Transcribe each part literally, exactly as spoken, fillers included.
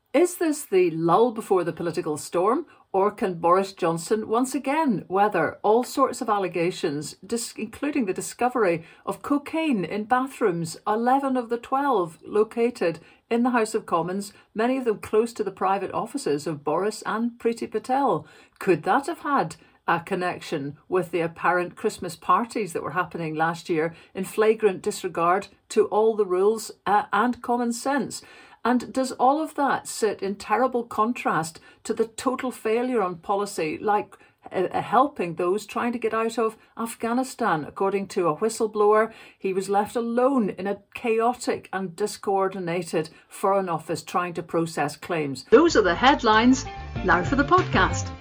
Is this the lull before the political storm, or can Boris Johnson once again weather all sorts of allegations, dis- including the discovery of cocaine in bathrooms, eleven of the twelve located in the House of Commons, many of them close to the private offices of Boris and Priti Patel? Could that have had a connection with the apparent Christmas parties that were happening last year in flagrant disregard to all the rules uh, and common sense? And does all of that sit in terrible contrast to the total failure on policy, like uh, helping those trying to get out of Afghanistan? According to a whistleblower, he was left alone in a chaotic and discoordinated Foreign Office trying to process claims. Those are the headlines. Now for the podcast.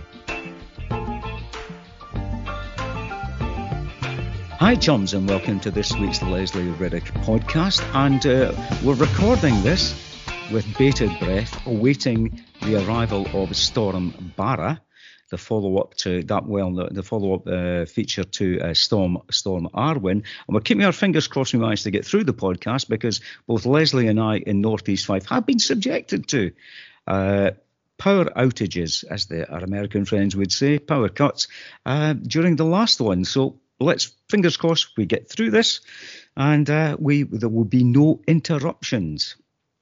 Hi chums, and welcome to this week's Leslie Riddick podcast, and uh, we're recording this with bated breath, awaiting the arrival of Storm Barra, the follow-up to that well, the, the follow-up uh, feature to uh, Storm Storm Arwen, and we're keeping our fingers crossed we manage to get through the podcast, because both Leslie and I in North East Fife have been subjected to uh, power outages, as the, our American friends would say, power cuts, uh, during the last one. So let's, fingers crossed, we get through this, and uh, we there will be no interruptions.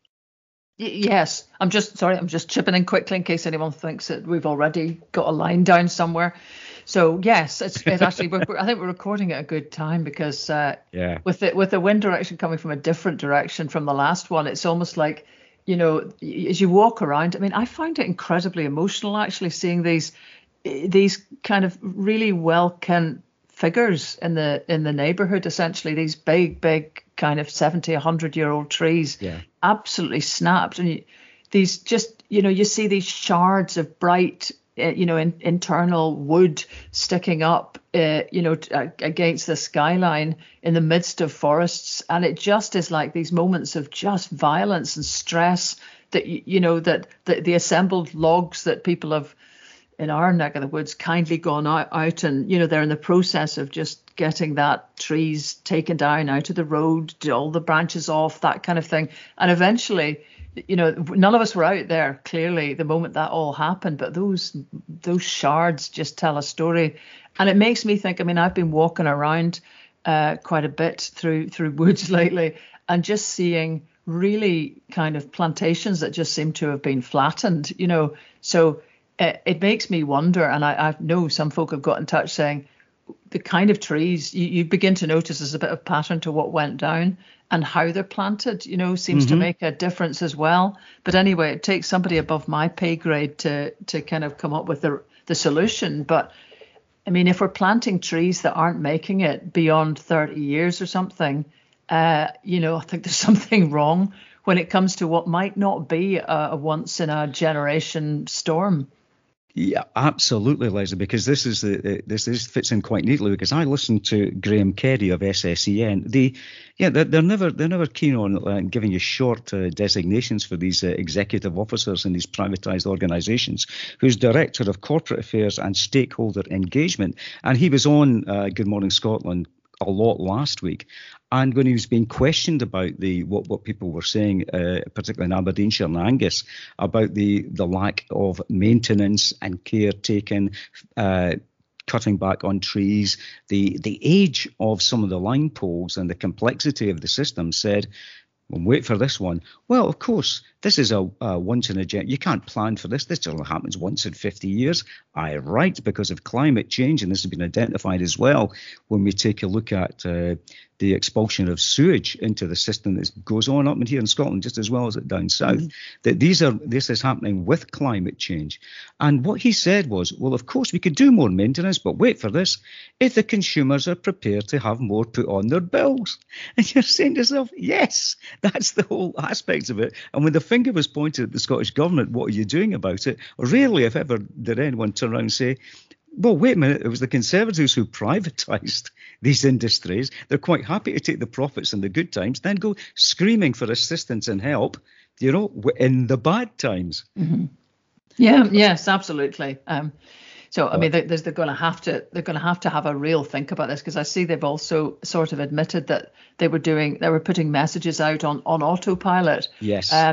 Yes, I'm just sorry. I'm just chipping in quickly in case anyone thinks that we've already got a line down somewhere. So yes, it's, it's actually. we're, I think we're recording at a good time because uh, yeah, with the with the wind direction coming from a different direction from the last one, it's almost like, you know, as you walk around. I mean, I find it incredibly emotional actually seeing these these kind of really well can. figures in the in the neighborhood, essentially these big big kind of seventy, one hundred year old trees, yeah, absolutely snapped. And you, these just, you know, you see these shards of bright uh, you know in, internal wood sticking up uh, you know t- uh, against the skyline in the midst of forests, and it just is like these moments of just violence and stress that you, you know that the, the assembled logs that people have in our neck of the woods kindly gone out, out and, you know, they're in the process of just getting that trees taken down out of the road, all the branches off, that kind of thing. And eventually, you know, none of us were out there clearly the moment that all happened, but those those shards just tell a story. And it makes me think, I mean, I've been walking around uh, quite a bit through through woods lately and just seeing really kind of plantations that just seem to have been flattened, you know, so it makes me wonder, and I, I know some folk have got in touch saying the kind of trees you, you begin to notice there's a bit of pattern to what went down, and how they're planted, you know, seems mm-hmm. to make a difference as well. But anyway, it takes somebody above my pay grade to to kind of come up with the the solution. But I mean, if we're planting trees that aren't making it beyond thirty years or something, uh, you know, I think there's something wrong when it comes to what might not be a, a once in a generation storm. Yeah, absolutely, Leslie, because this is the this this fits in quite neatly, because I listened to Graham Kerry of S S E N. They, yeah, they're, they're never they're never keen on uh, giving you short uh, designations for these uh, executive officers in these privatised organisations. Who's Director of Corporate Affairs and Stakeholder Engagement, and he was on uh, Good Morning Scotland a lot last week. And when he was being questioned about the what, what people were saying, uh, particularly in Aberdeenshire and Angus, about the, the lack of maintenance and care taken, uh, cutting back on trees, the the age of some of the line poles and the complexity of the system, said, well, wait for this one. Well, of course, this is a, a once in a gen. You can't plan for this. This only happens once in fifty years. I right, because of climate change, and this has been identified as well when we take a look at uh, the expulsion of sewage into the system that goes on up in here in Scotland just as well as it down south. Mm-hmm. That these are this is happening with climate change. And what he said was, well, of course we could do more maintenance, but wait for this, if the consumers are prepared to have more put on their bills. And you're saying to yourself, yes, that's the whole aspect of it. And when the finger was pointed at the Scottish Government, what are you doing about it? Rarely, if ever, did anyone turn around and say, well, wait a minute, it was the Conservatives who privatised these industries. They're quite happy to take the profits in the good times, then go screaming for assistance and help, you know, in the bad times. Mm-hmm. Yeah, yes, absolutely. Um, so, I mean, they're, they're going to have to they're going to have to have a real think about this, because I see they've also sort of admitted that they were doing they were putting messages out on, on autopilot. Yes. Um,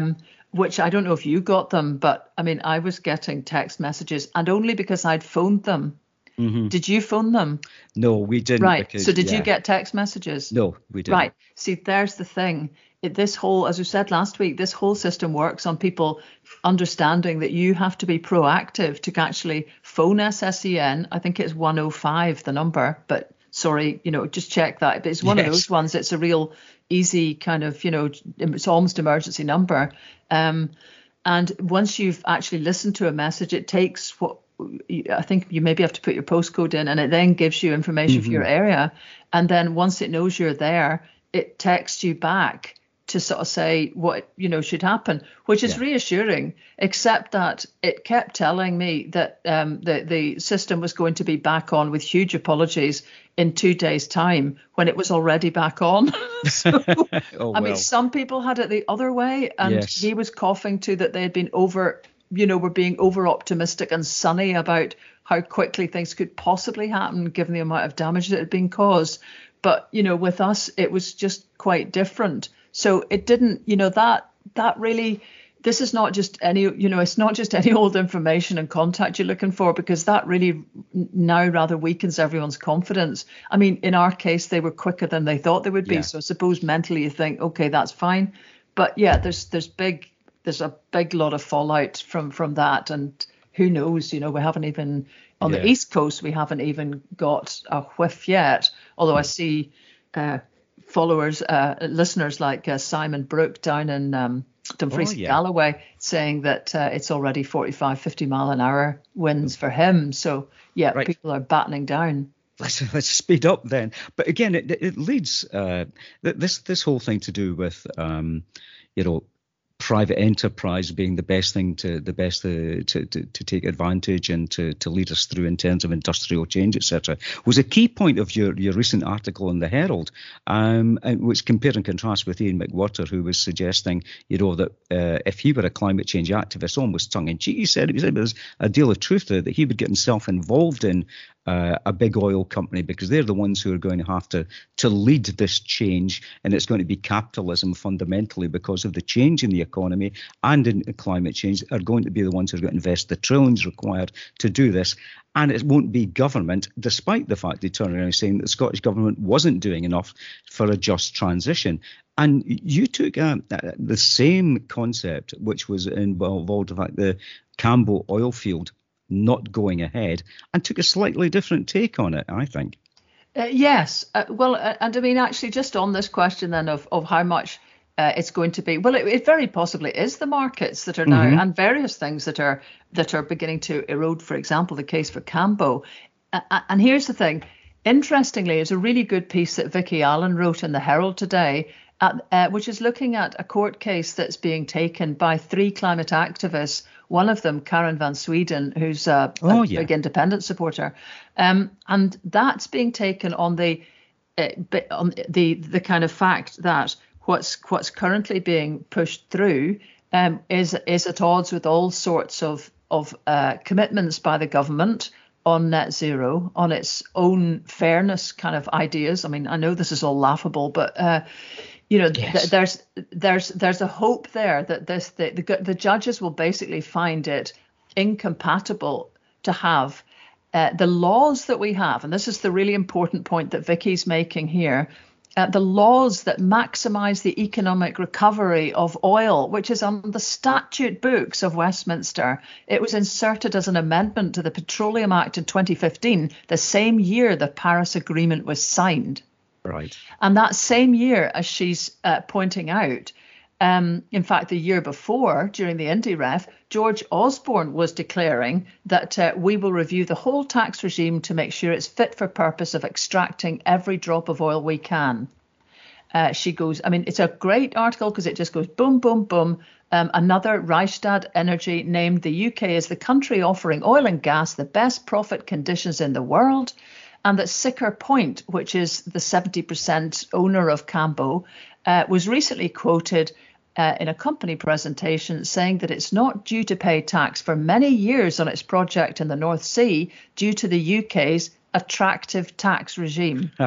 which I don't know if you got them, but I mean, I was getting text messages, and only because I'd phoned them. Mm-hmm. Did you phone them? No, we didn't. Right. Because, so did yeah. you get text messages? No, we didn't. Right. See, there's the thing. It, this whole, as we said last week, this whole system works on people understanding that you have to be proactive to actually phone S S E N. I think it's one oh five, the number, but sorry, you know, just check that. But it's one yes. of those ones. It's a real easy kind of, you know, it's almost emergency number. Um, and once you've actually listened to a message, it takes what I think you maybe have to put your postcode in, and it then gives you information mm-hmm. for your area. And then once it knows you're there, it texts you back to sort of say what, you know, should happen, which is yeah. reassuring, except that it kept telling me that um, the, the system was going to be back on with huge apologies in two days' time when it was already back on. so, oh, I well. mean, some people had it the other way, and yes. he was coughing too that they had been over, you know, were being over optimistic and sunny about how quickly things could possibly happen given the amount of damage that had been caused. But, you know, with us, it was just quite different. So it didn't, you know, that that really, this is not just any, you know, it's not just any old information and contact you're looking for, because that really now rather weakens everyone's confidence. I mean, in our case, they were quicker than they thought they would be. Yeah. So I suppose mentally you think, OK, that's fine. But yeah, there's there's big there's a big lot of fallout from from that. And who knows, you know, we haven't even on yeah. the East Coast, we haven't even got a whiff yet. Although I see uh, followers, uh, listeners like uh, Simon Brooke down in um, Dumfries, oh, yeah. Galloway, saying that uh, it's already forty-five, fifty mile an hour winds for him. So, yeah, right. people are battening down. Let's, let's speed up then. But again, it, it leads uh, this this whole thing to do with, um, you know, private enterprise being the best thing to the best to to, to, to take advantage and to, to lead us through in terms of industrial change, et cetera, was a key point of your, your recent article in the Herald, um, which compared and contrast with Ian McWhirter, who was suggesting, you know, that uh, if he were a climate change activist, almost tongue in cheek, he said it was, it was a deal of truth there, that he would get himself involved in Uh, a big oil company, because they're the ones who are going to have to to lead this change, and it's going to be capitalism fundamentally, because of the change in the economy and in climate change, are going to be the ones who are going to invest the trillions required to do this. And it won't be government, despite the fact they turned around saying that the Scottish government wasn't doing enough for a just transition. And you took uh, the same concept, which was involved, in fact, the Cambo oil field not going ahead, and took a slightly different take on it, I think. Uh, yes. Uh, well, uh, and I mean, actually, just on this question then of, of how much uh, it's going to be, well, it, it very possibly is the markets that are now, mm-hmm. and various things that are that are beginning to erode, for example, the case for Cambo. Uh, and here's the thing. Interestingly, there's a really good piece that Vicky Allen wrote in the Herald today, at, uh, which is looking at a court case that's being taken by three climate activists. One of them, Karen van Sweden, who's a, oh, a yeah. big independent supporter, um, and that's being taken on the uh, on the the kind of fact that what's what's currently being pushed through um, is is at odds with all sorts of of uh, commitments by the government on net zero, on its own fairness kind of ideas. I mean, I know this is all laughable, but uh, you know, yes. th- there's there's there's a hope there that this the, the the judges will basically find it incompatible to have uh, the laws that we have, and this is the really important point that Vicky's making here. Uh, the laws that maximize the economic recovery of oil, which is on the statute books of Westminster. It was inserted as an amendment to the Petroleum Act in twenty fifteen, the same year the Paris Agreement was signed. Right. And that same year, as she's uh, pointing out, um, in fact, the year before, during the IndyRef, George Osborne was declaring that uh, we will review the whole tax regime to make sure it's fit for purpose of extracting every drop of oil we can. Uh, she goes, I mean, it's a great article because it just goes boom, boom, boom. Um, another Rystad Energy named the U K as the country offering oil and gas the best profit conditions in the world. And that Siccar Point, which is the seventy percent owner of Cambo, uh, was recently quoted uh, in a company presentation saying that it's not due to pay tax for many years on its project in the North Sea due to the U K's attractive tax regime.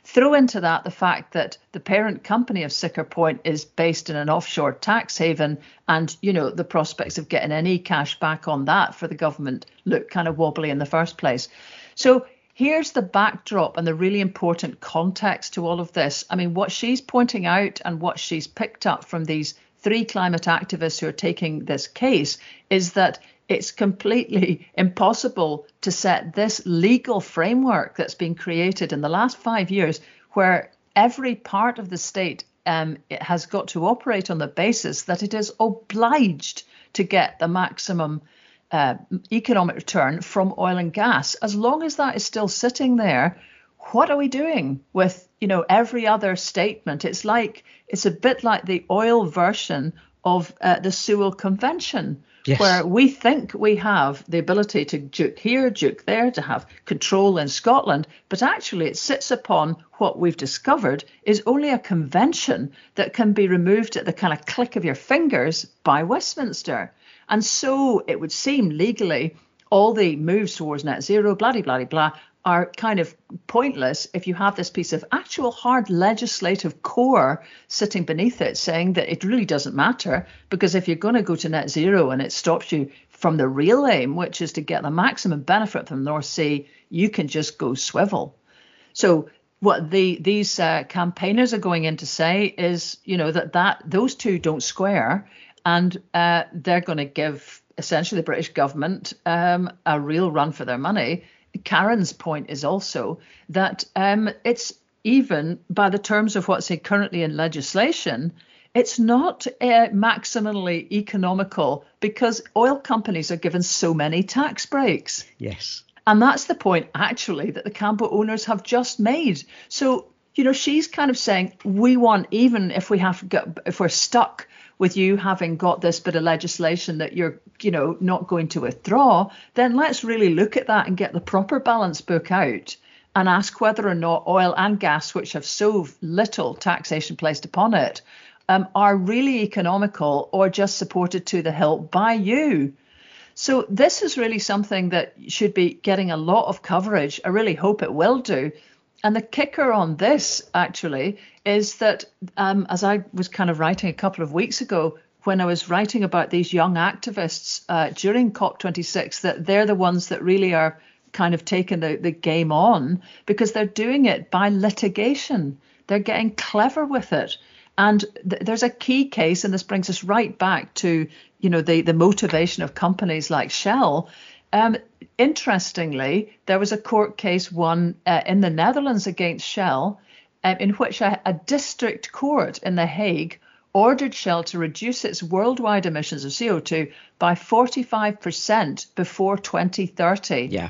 Throw into that the fact that the parent company of Siccar Point is based in an offshore tax haven, and, you know, the prospects of getting any cash back on that for the government look kind of wobbly in the first place. So here's the backdrop and the really important context to all of this. I mean, what she's pointing out and what she's picked up from these three climate activists who are taking this case is that it's completely impossible to set this legal framework that's been created in the last five years, where every part of the state um, it has got to operate on the basis that it is obliged to get the maximum uh, economic return from oil and gas. As long as that is still sitting there, what are we doing with, you know, every other statement? It's like it's a bit like the oil version of uh, the Sewell Convention. Yes. Where we think we have the ability to juke here, juke there, to have control in Scotland, but actually it sits upon what we've discovered is only a convention that can be removed at the kind of click of your fingers by Westminster. And so it would seem legally all the moves towards net zero, blah, blah, blah, blah, are kind of pointless if you have this piece of actual hard legislative core sitting beneath it saying that it really doesn't matter, because if you're going to go to net zero and it stops you from the real aim, which is to get the maximum benefit from the North Sea, you can just go swivel. So what the these uh, campaigners are going in to say is, you know, that, that those two don't square, and uh, they're going to give essentially the British government um, a real run for their money. Karen's point is also that um, it's even by the terms of what's currently in legislation, it's not uh, maximally economical because oil companies are given so many tax breaks. Yes. And that's the point, actually, that the Cambo owners have just made. So, you know, she's kind of saying we want, even if we have to get, if we're stuck with you having got this bit of legislation that you're, you know, not going to withdraw, then let's really look at that and get the proper balance book out and ask whether or not oil and gas, which have so little taxation placed upon it, um, are really economical or just supported to the hilt by you. So this is really something that should be getting a lot of coverage. I really hope it will do. And the kicker on this, actually, is that um, as I was kind of writing a couple of weeks ago, when I was writing about these young activists uh, during COP twenty-six, that they're the ones that really are kind of taking the, the game on, because they're doing it by litigation. They're getting clever with it. And th- there's a key case, and this brings us right back to, you know, the, the motivation of companies like Shell. Um, interestingly, there was a court case won uh, in the Netherlands against Shell, um, in which a, a district court in The Hague ordered Shell to reduce its worldwide emissions of C O two by forty-five percent before twenty thirty. Yeah.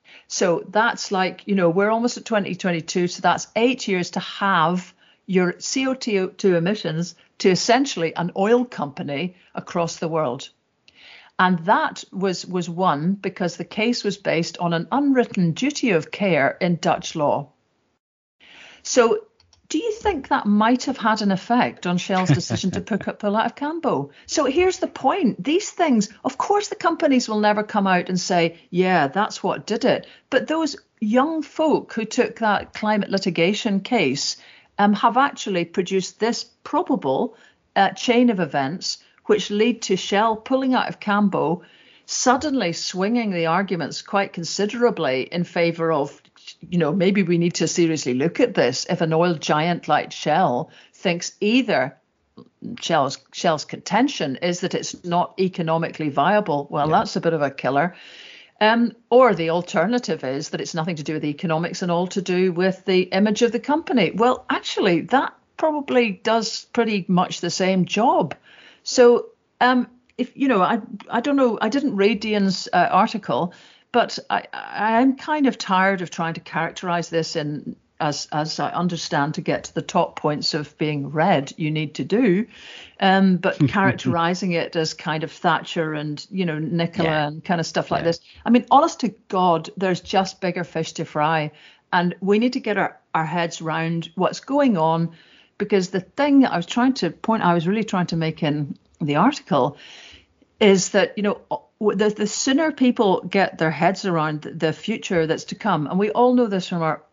So that's like, you know, we're almost at twenty twenty-two. So that's eight years to have your C O two emissions to essentially an oil company across the world. And that was, was won because the case was based on an unwritten duty of care in Dutch law. So do you think that might have had an effect on Shell's decision to pull, pull out of Cambo? So here's the point. These things, of course, the companies will never come out and say, yeah, that's what did it. But those young folk who took that climate litigation case um, have actually produced this probable uh, chain of events which lead to Shell pulling out of Cambo, suddenly swinging the arguments quite considerably in favour of, you know, maybe we need to seriously look at this if an oil giant like Shell thinks either Shell's, Shell's contention is that it's not economically viable. Well, yeah. That's a bit of a killer. Um, or the alternative is that it's nothing to do with the economics and all to do with the image of the company. Well, actually, that probably does pretty much the same job. So, um, if you know, I I don't know, I didn't read Diane's uh, article, but I I'm kind of tired of trying to characterize this in as as I understand to get to the top points of being read you need to do, um, but characterizing it as kind of Thatcher and, you know, Nicola yeah. and kind of stuff like yeah. this. I mean, honest to God, there's just bigger fish to fry, and we need to get our, our heads round what's going on. Because the thing that I was trying to point, I was really trying to make in the article is that, you know, the, the sooner people get their heads around the future that's to come, and we all know this from our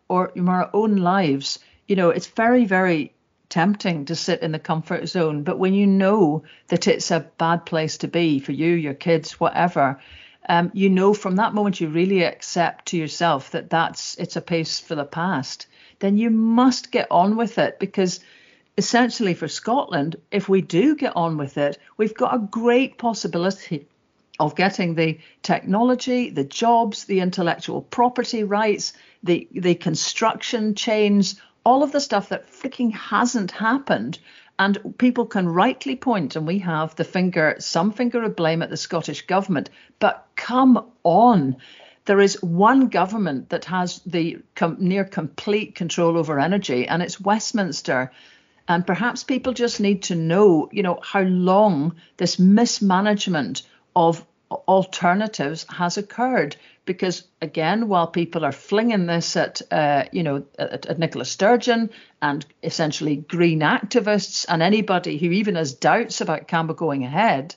or in our own lives, you know, it's very, very tempting to sit in the comfort zone. But when you know that it's a bad place to be for you, your kids, whatever, um, you know, from that moment you really accept to yourself that that's it's a pace for the past, then you must get on with it. Because essentially for Scotland, if we do get on with it, we've got a great possibility of getting the technology, the jobs, the intellectual property rights, the, the construction chains, all of the stuff that freaking hasn't happened. And people can rightly point, and we have the finger, some finger of blame at the Scottish government. But come on, there is one government that has the com- near complete control over energy, and it's Westminster. And perhaps people just need to know, you know, how long this mismanagement of alternatives has occurred. Because again, while people are flinging this at, uh, you know, at, at Nicola Sturgeon and essentially green activists and anybody who even has doubts about Cambo going ahead,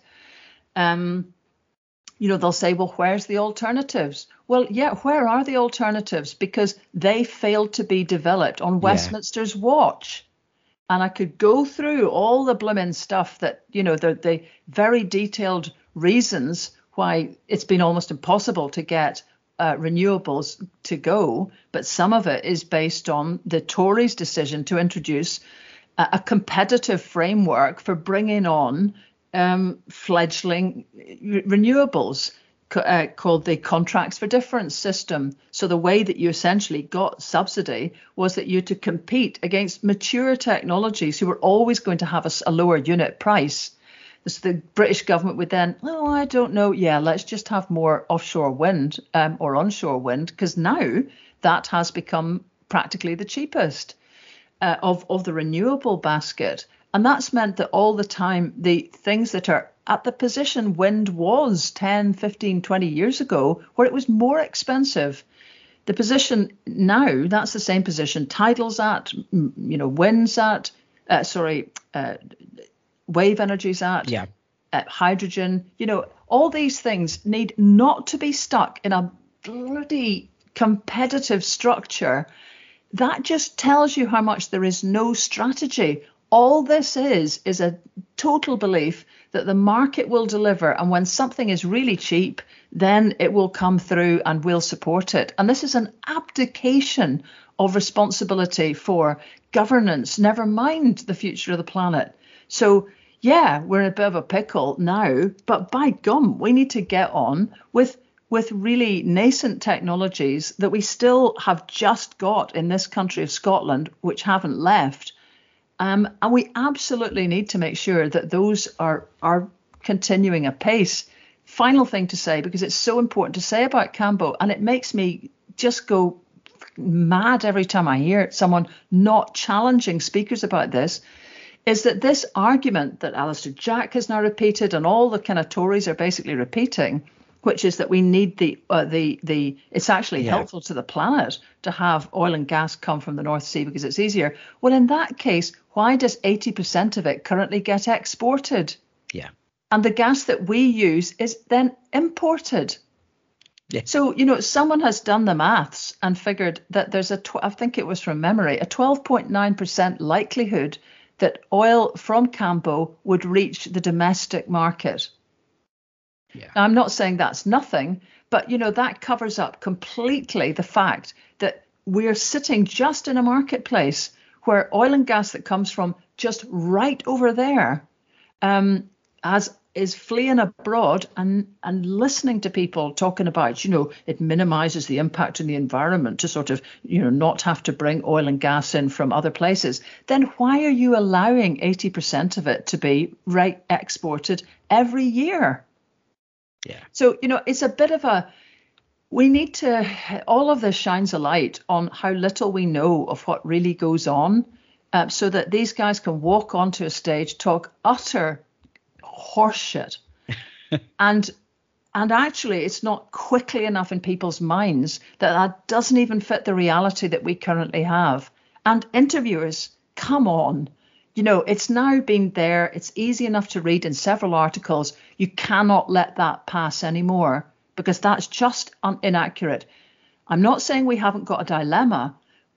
um, you know, they'll say, well, where's the alternatives? Well, yeah, where are the alternatives? Because they failed to be developed on Westminster's yeah. watch. And I could go through all the blooming stuff that, you know, the, the very detailed reasons why it's been almost impossible to get uh, renewables to go. But some of it is based on the Tories' decision to introduce a, a competitive framework for bringing on um, fledgling renewables. Uh, called the Contracts for Difference system. So the way that you essentially got subsidy was that you had to compete against mature technologies who were always going to have a, a lower unit price. So the British government would then, oh, I don't know, yeah, let's just have more offshore wind um, or onshore wind, because now that has become practically the cheapest uh, of, of the renewable basket. And that's meant that all the time, the things that are at the position wind was ten, fifteen, twenty years ago, where it was more expensive. The position now, that's the same position tidal's at, you know, wind's at, uh, sorry, uh, wave energy's at, yeah. uh, hydrogen, you know, all these things need not to be stuck in a bloody competitive structure. That just tells you how much there is no strategy. All this is, is a total belief that the market will deliver. And when something is really cheap, then it will come through and we'll support it. And this is an abdication of responsibility for governance, never mind the future of the planet. So, yeah, we're in a bit of a pickle now, but by gum, we need to get on with with really nascent technologies that we still have just got in this country of Scotland, which haven't left. Um, and we absolutely need to make sure that those are are continuing apace. Final thing to say, because it's so important to say about Cambo, and it makes me just go mad every time I hear someone not challenging speakers about this, is that this argument that Alistair Jack has now repeated and all the kind of Tories are basically repeating, which is that we need the uh, the the it's actually yeah. helpful to the planet to have oil and gas come from the North Sea because it's easier. Well, in that case, why does eighty percent of it currently get exported? Yeah. And the gas that we use is then imported. Yeah. So, you know, someone has done the maths and figured that there's a, tw- I think it was from memory, a twelve point nine percent likelihood that oil from Cambo would reach the domestic market. Yeah. Now, I'm not saying that's nothing, but, you know, that covers up completely the fact that we're sitting just in a marketplace where oil and gas that comes from just right over there um, as is fleeing abroad and, and listening to people talking about, you know, it minimizes the impact on the environment to sort of, you know, not have to bring oil and gas in from other places. Then why are you allowing eighty percent of it to be right exported every year? Yeah. So, you know, it's a bit of a, we need to, all of this shines a light on how little we know of what really goes on uh, so that these guys can walk onto a stage, talk utter horseshit. and and actually, it's not quickly enough in people's minds that that doesn't even fit the reality that we currently have. And interviewers, come on. You know, it's now been there. It's easy enough to read in several articles. You cannot let that pass anymore because that's just un- inaccurate. I'm not saying we haven't got a dilemma,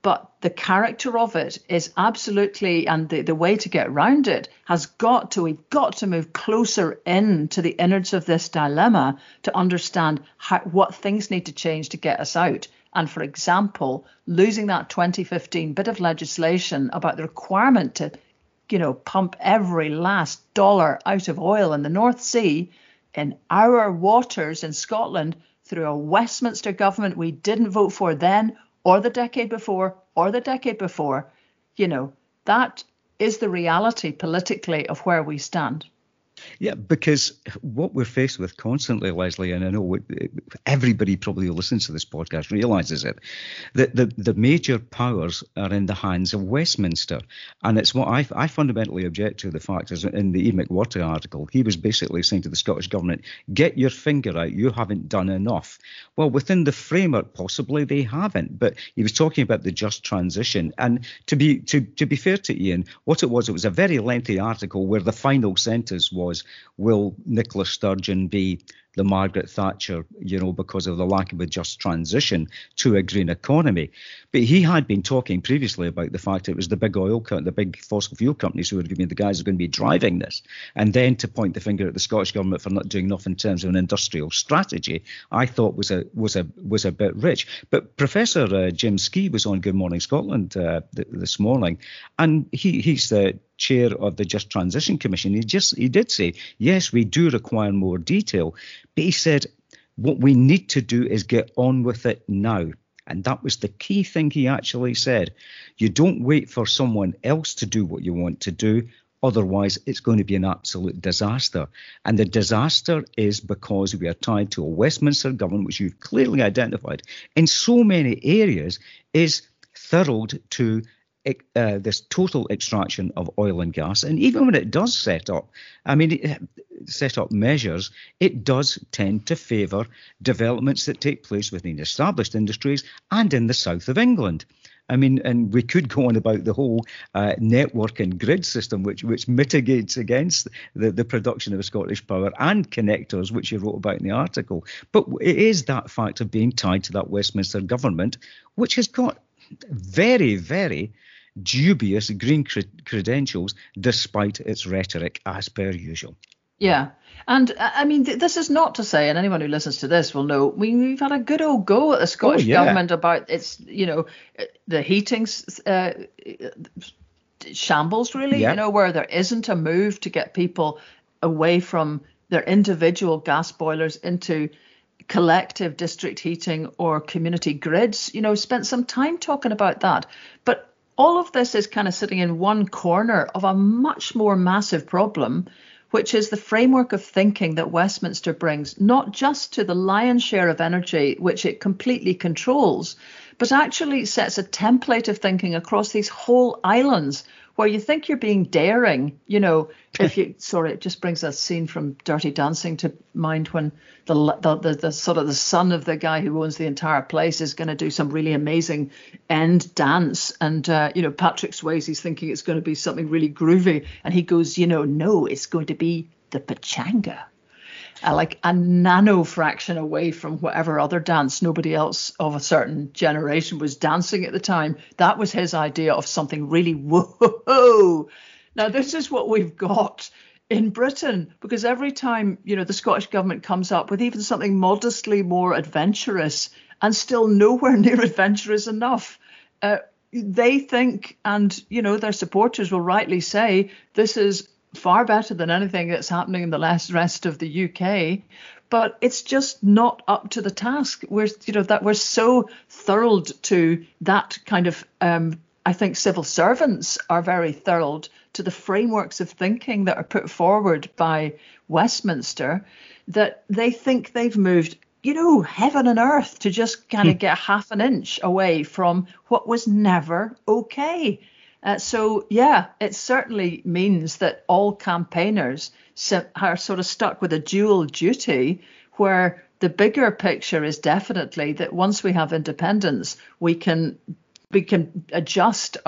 But the character of it is absolutely, and the, the way to get around it has got to, we've got to move closer in to the innards of this dilemma to understand how, what things need to change to get us out. And for example, losing that twenty fifteen bit of legislation about the requirement to, you know, pump every last dollar out of oil in the North Sea in our waters in Scotland through a Westminster government we didn't vote for then, or the decade before, or the decade before, you know, that is the reality politically of where we stand. Yeah, because what we're faced with constantly, Lesley, and I know everybody probably who listens to this podcast realises it, that the, the major powers are in the hands of Westminster. And it's what I, I fundamentally object to, the fact is in the Ian McWhirter article, he was basically saying to the Scottish Government, get your finger out, you haven't done enough. Well, within the framework, possibly they haven't, but he was talking about the just transition. And to be to, to be fair to Ian, what it was, it was a very lengthy article where the final sentence was, was, will Nicola Sturgeon be the Margaret Thatcher, you know, because of the lack of a just transition to a green economy? But he had been talking previously about the fact it was the big oil, co- the big fossil fuel companies who were going to be the guys who are going to be driving this. And then to point the finger at the Scottish Government for not doing enough in terms of an industrial strategy, I thought was a was a was a bit rich. But Professor uh, Jim Skee was on Good Morning Scotland uh, th- this morning, and he he's the chair of the Just Transition Commission. He just he did say, yes, we do require more detail. But he said, what we need to do is get on with it now. And that was the key thing he actually said. You don't wait for someone else to do what you want to do. Otherwise, it's going to be an absolute disaster. And the disaster is because we are tied to a Westminster government, which you've clearly identified in so many areas, is thrilled to Uh, this total extraction of oil and gas. And even when it does set up, I mean, it, set up measures, it does tend to favour developments that take place within established industries and in the south of England. I mean, and we could go on about the whole uh, network and grid system, which which mitigates against the, the production of Scottish power, and connectors, which you wrote about in the article. But it is that fact of being tied to that Westminster government, which has got very, very dubious green cred- credentials, despite its rhetoric, as per usual. Yeah. And I mean, th- this is not to say, and anyone who listens to this will know, we, we've had a good old go at the Scottish oh, yeah. government about its, you know, the heating uh, shambles, really, yeah. you know, where there isn't a move to get people away from their individual gas boilers into collective district heating or community grids. You know, spent some time talking about that. But all of this is kind of sitting in one corner of a much more massive problem, which is the framework of thinking that Westminster brings, not just to the lion's share of energy, which it completely controls, but actually sets a template of thinking across these whole islands where you think you're being daring, you know, if you, sorry, it just brings that scene from Dirty Dancing to mind when the, the, the, the sort of the son of the guy who owns the entire place is going to do some really amazing end dance. And, uh, you know, Patrick Swayze's thinking it's going to be something really groovy. And he goes, you know, no, it's going to be the pachanga. Uh, like a nano fraction away from whatever other dance nobody else of a certain generation was dancing at the time. That was his idea of something really whoa. Now, this is what we've got in Britain, because every time, you know, the Scottish government comes up with even something modestly more adventurous and still nowhere near adventurous enough, uh, they think, and, you know, their supporters will rightly say, this is far better than anything that's happening in the rest of the U K, but it's just not up to the task. We're, you know, that we're so thrilled to that kind of, um, I think civil servants are very thrilled to the frameworks of thinking that are put forward by Westminster, that they think they've moved, you know, heaven and earth to just kind of get half an inch away from what was never okay. Uh, so, yeah, it certainly means that all campaigners are sort of stuck with a dual duty, where the bigger picture is definitely that once we have independence, we can we can adjust our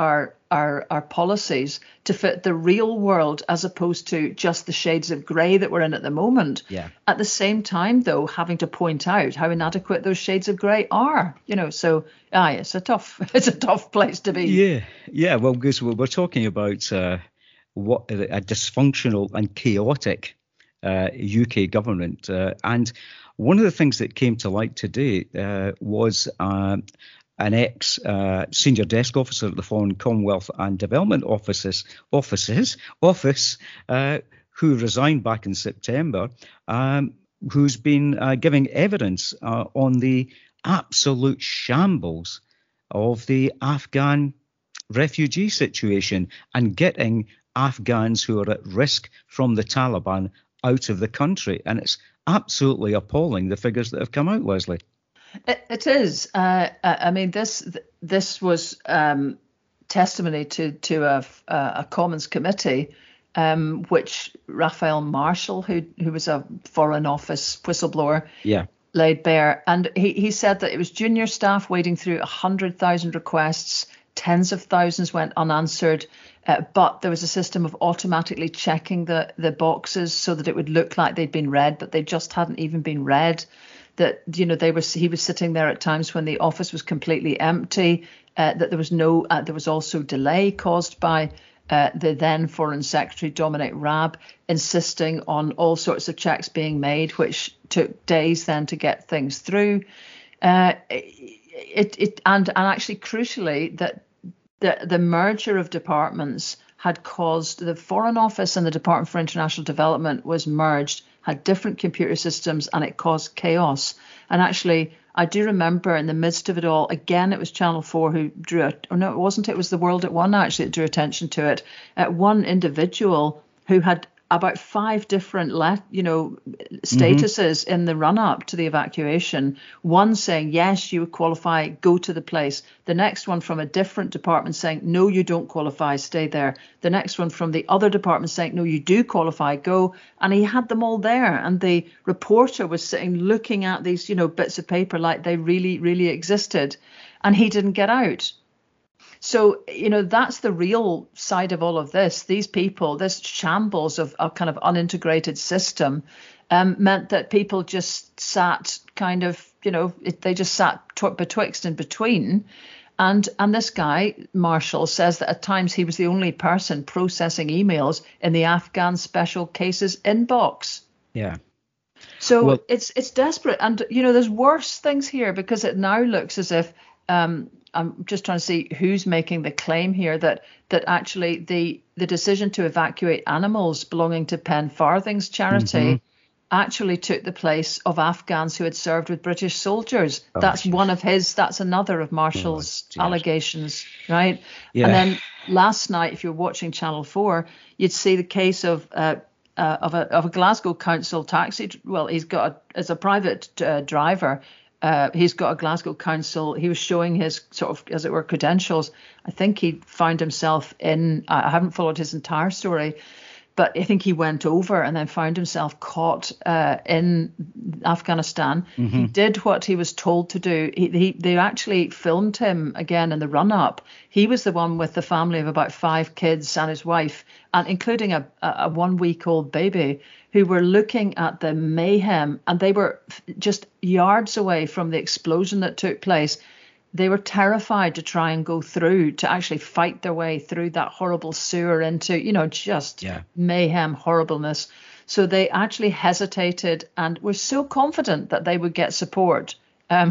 our our policies to fit the real world as opposed to just the shades of grey that we're in at the moment. Yeah. At the same time, though, having to point out how inadequate those shades of grey are. You know, so aye, it's a tough it's a tough place to be. Yeah, yeah. Well, because we're talking about uh, what a dysfunctional and chaotic uh, U K government, uh, and one of the things that came to light today uh, was uh, an ex uh, senior desk officer at the Foreign Commonwealth and Development Offices offices office uh, who resigned back in September, um, who's been uh, giving evidence uh, on the absolute shambles of the Afghan refugee situation and getting Afghans who are at risk from the Taliban out of the country. And it's absolutely appalling, the figures that have come out, Lesley. It, it is. Uh, I mean, this this was um, testimony to to a, a Commons committee, um, which Raphael Marshall, who who was a Foreign Office whistleblower, yeah. laid bare. And he, he said that it was junior staff wading through one hundred thousand requests, tens of thousands went unanswered, uh, but there was a system of automatically checking the, the boxes so that it would look like they'd been read, but they just hadn't even been read. That, you know, they were he was sitting there at times when the office was completely empty, uh, that there was no, uh, there was also delay caused by Uh, the then Foreign Secretary, Dominic Raab, insisting on all sorts of checks being made, which took days then to get things through. Uh, it, it and, and actually, crucially, that the, the merger of departments had caused the Foreign Office and the Department for International Development was merged, had different computer systems, and it caused chaos. And actually, I do remember in the midst of it all, again, it was Channel four who drew it. Or no, it wasn't. It was The World at One, actually, that drew attention to it. Uh, one individual who had about five different, let, you know, statuses mm-hmm. in the run up to the evacuation. One saying, yes, you qualify, go to the place. The next one from a different department saying, no, you don't qualify, stay there. The next one from the other department saying, no, you do qualify, go. And he had them all there. And the reporter was sitting looking at these, you know, bits of paper like they really, really existed. And he didn't get out. So, you know, that's the real side of all of this. These people, this shambles of a kind of unintegrated system um, meant that people just sat kind of, you know, it, they just sat tw- betwixt and between. And and this guy, Marshall, says that at times he was the only person processing emails in the Afghan special cases inbox. Yeah. So well, it's it's desperate. And, you know, there's worse things here because it now looks as if um, I'm just trying to see who's making the claim here that that actually the the decision to evacuate animals belonging to Pen Farthing's charity mm-hmm. actually took the place of Afghans who had served with British soldiers. Oh, that's geez. one of his, that's another of Marshall's oh, allegations, right? Yeah. And then last night, if you're watching Channel four, you'd see the case of uh, uh, of a of a Glasgow council taxi. Well, he's got a, as a private uh, driver. Uh, he's got a Glasgow council. He was showing his sort of, as it were, credentials. I think he found himself in, I haven't followed his entire story, but I think he went over and then found himself caught uh, in Afghanistan. Mm-hmm. He did what he was told to do. He, he, they actually filmed him again in the run up. He was the one with the family of about five kids and his wife, and including a, a one week old baby, who were looking at the mayhem, and they were just yards away from the explosion that took place. They were terrified to try and go through, to actually fight their way through that horrible sewer into, you know, just yeah. mayhem, horribleness. So they actually hesitated and were so confident that they would get support um,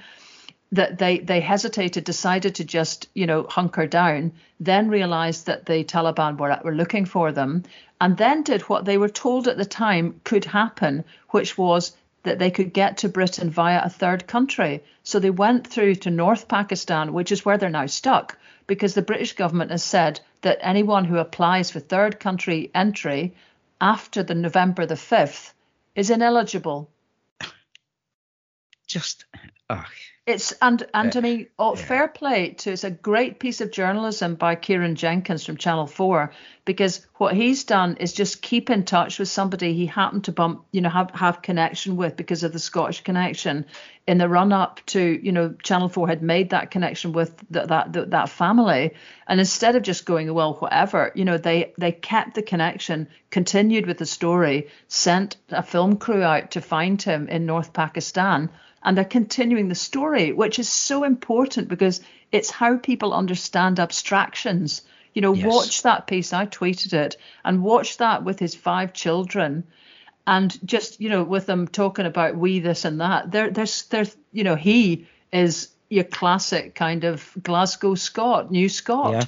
that they, they hesitated, decided to just, you know, hunker down, then realized that the Taliban were, were looking for them, and then did what they were told at the time could happen, which was that they could get to Britain via a third country. So they went through to North Pakistan, which is where they're now stuck, because the British government has said that anyone who applies for third country entry after the November the fifth is ineligible. Just ah, It's and and uh, I mean, oh, yeah. fair play to it's a great piece of journalism by Kieran Jenkins from Channel Four, because what he's done is just keep in touch with somebody he happened to bump, you know, have have connection with because of the Scottish connection in the run up to, you know, Channel Four had made that connection with that that that, that family, and instead of just going, well, whatever, you know, they they kept the connection, continued with the story, sent a film crew out to find him in North Pakistan. And they're continuing the story, which is so important because it's how people understand abstractions. You know, Yes. watch that piece. I tweeted it and watch that with his five children, and just, you know, with them talking about we this and that. There, there's, there's, you know, he is your classic kind of Glasgow Scot, New Scot. Yeah.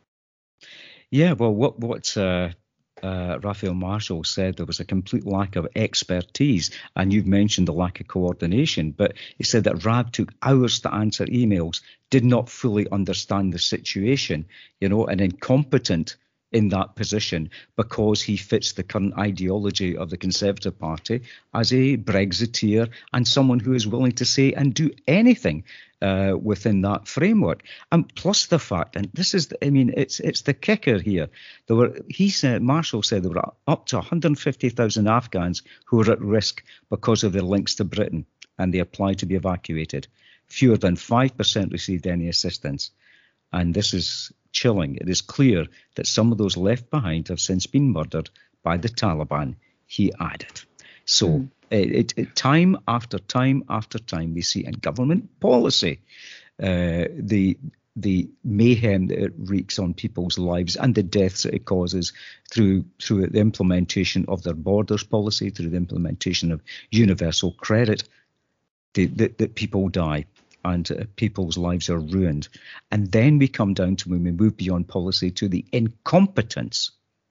Yeah. Well, what what uh, uh, Raphael Marshall said, there was a complete lack of expertise, and you've mentioned the lack of coordination. But he said that Rab took hours to answer emails, did not fully understand the situation, you know, and incompetent in that position because he fits the current ideology of the Conservative Party as a Brexiteer and someone who is willing to say and do anything uh, within that framework. And plus the fact, and this is, the, I mean, it's it's the kicker here. There were, he said, Marshall said there were up to one hundred fifty thousand Afghans who were at risk because of their links to Britain, and they applied to be evacuated. Fewer than five percent received any assistance. And this is chilling. It is clear that some of those left behind have since been murdered by the Taliban, he added. So mm. it, it, time after time after time, we see in government policy uh, the the mayhem that it wreaks on people's lives and the deaths that it causes through through the implementation of their borders policy, through the implementation of universal credit, that, that people die. And uh, people's lives are ruined. And then we come down to, when we move beyond policy, to the incompetence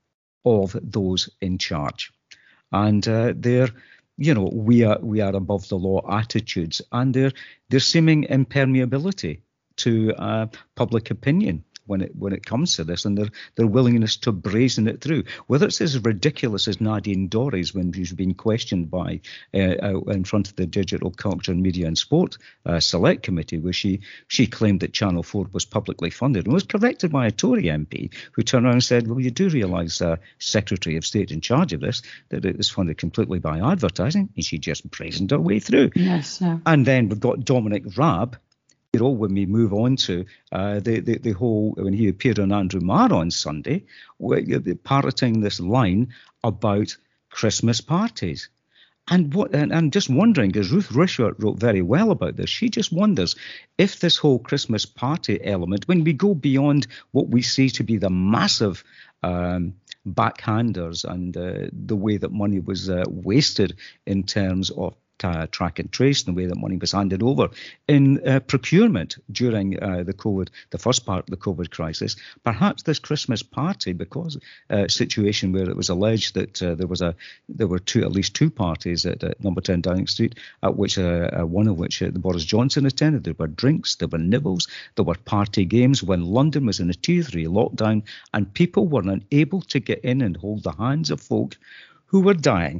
of those in charge. And uh, their, you know, we are we are above the law attitudes, and their their seeming impermeability to uh, public opinion when it when it comes to this, and their their willingness to brazen it through. Whether it's as ridiculous as Nadine Dorries when she's been questioned by uh, in front of the Digital Culture, Media and Sport uh, Select Committee, where she she claimed that Channel four was publicly funded, and was corrected by a Tory M P who turned around and said, well, you do realise, uh, Secretary of State in charge of this, that it is funded completely by advertising, and she just brazened her way through. Yes. Yeah. And then we've got Dominic Raab, you know, when we move on to uh, the, the the whole, when he appeared on Andrew Marr on Sunday, parroting this line about Christmas parties. And what, and I'm just wondering, because Ruth Risher wrote very well about this, she just wonders if this whole Christmas party element, when we go beyond what we see to be the massive um, backhanders and uh, the way that money was uh, wasted in terms of Uh, track and trace, and the way that money was handed over in uh, procurement during uh, the COVID, the first part of the COVID crisis. Perhaps this Christmas party, because a uh, situation where it was alleged that uh, there was a there were two at least two parties at, at number ten Downing Street, at which uh, uh, one of which uh, the Boris Johnson attended. There were drinks, there were nibbles, there were party games when London was in a tier three lockdown, and people were unable to get in and hold the hands of folk who were dying.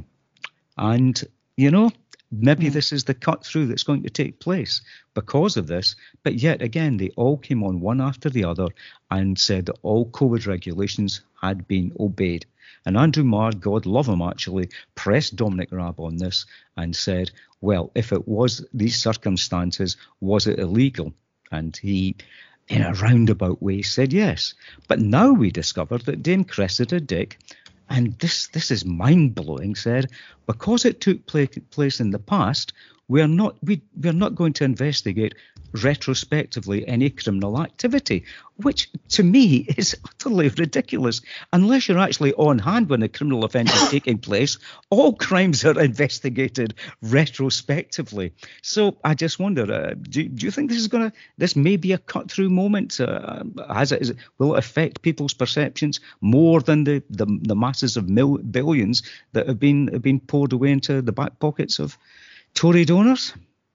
And you know, maybe yeah. this is the cut through that's going to take place because of this. But yet again, they all came on one after the other and said that all COVID regulations had been obeyed. And Andrew Marr, God love him actually, pressed Dominic Raab on this and said, well, if it was these circumstances, was it illegal? And he, in a roundabout way, said yes. But now we discovered that Dame Cressida Dick, and this this is mind-blowing, said, because it took play, place in the past, we're not we we're not going to investigate retrospectively any criminal activity, which to me is utterly ridiculous. Unless you're actually on hand when a criminal offence is taking place, all crimes are investigated retrospectively. So I just wonder, uh, do, do you think this is going to, this may be a cut-through moment? Uh, has it, is it, will it affect people's perceptions more than the, the, the masses of mil, billions that have been, have been poured away into the back pockets of Tory donors?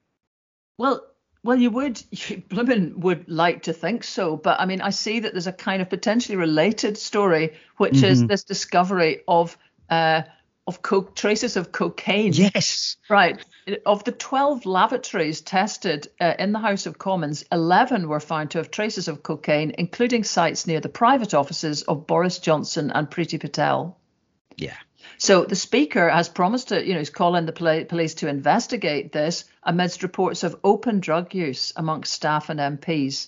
Well, well, you would, you blooming would like to think so. But I mean, I see that there's a kind of potentially related story, which mm-hmm. is this discovery of uh, of co- traces of cocaine. Yes. Right. Of the twelve lavatories tested uh, in the House of Commons, eleven were found to have traces of cocaine, including sites near the private offices of Boris Johnson and Priti Patel. Yeah. So the Speaker has promised to, you know, he's calling the poli- police to investigate this amidst reports of open drug use amongst staff and M Ps.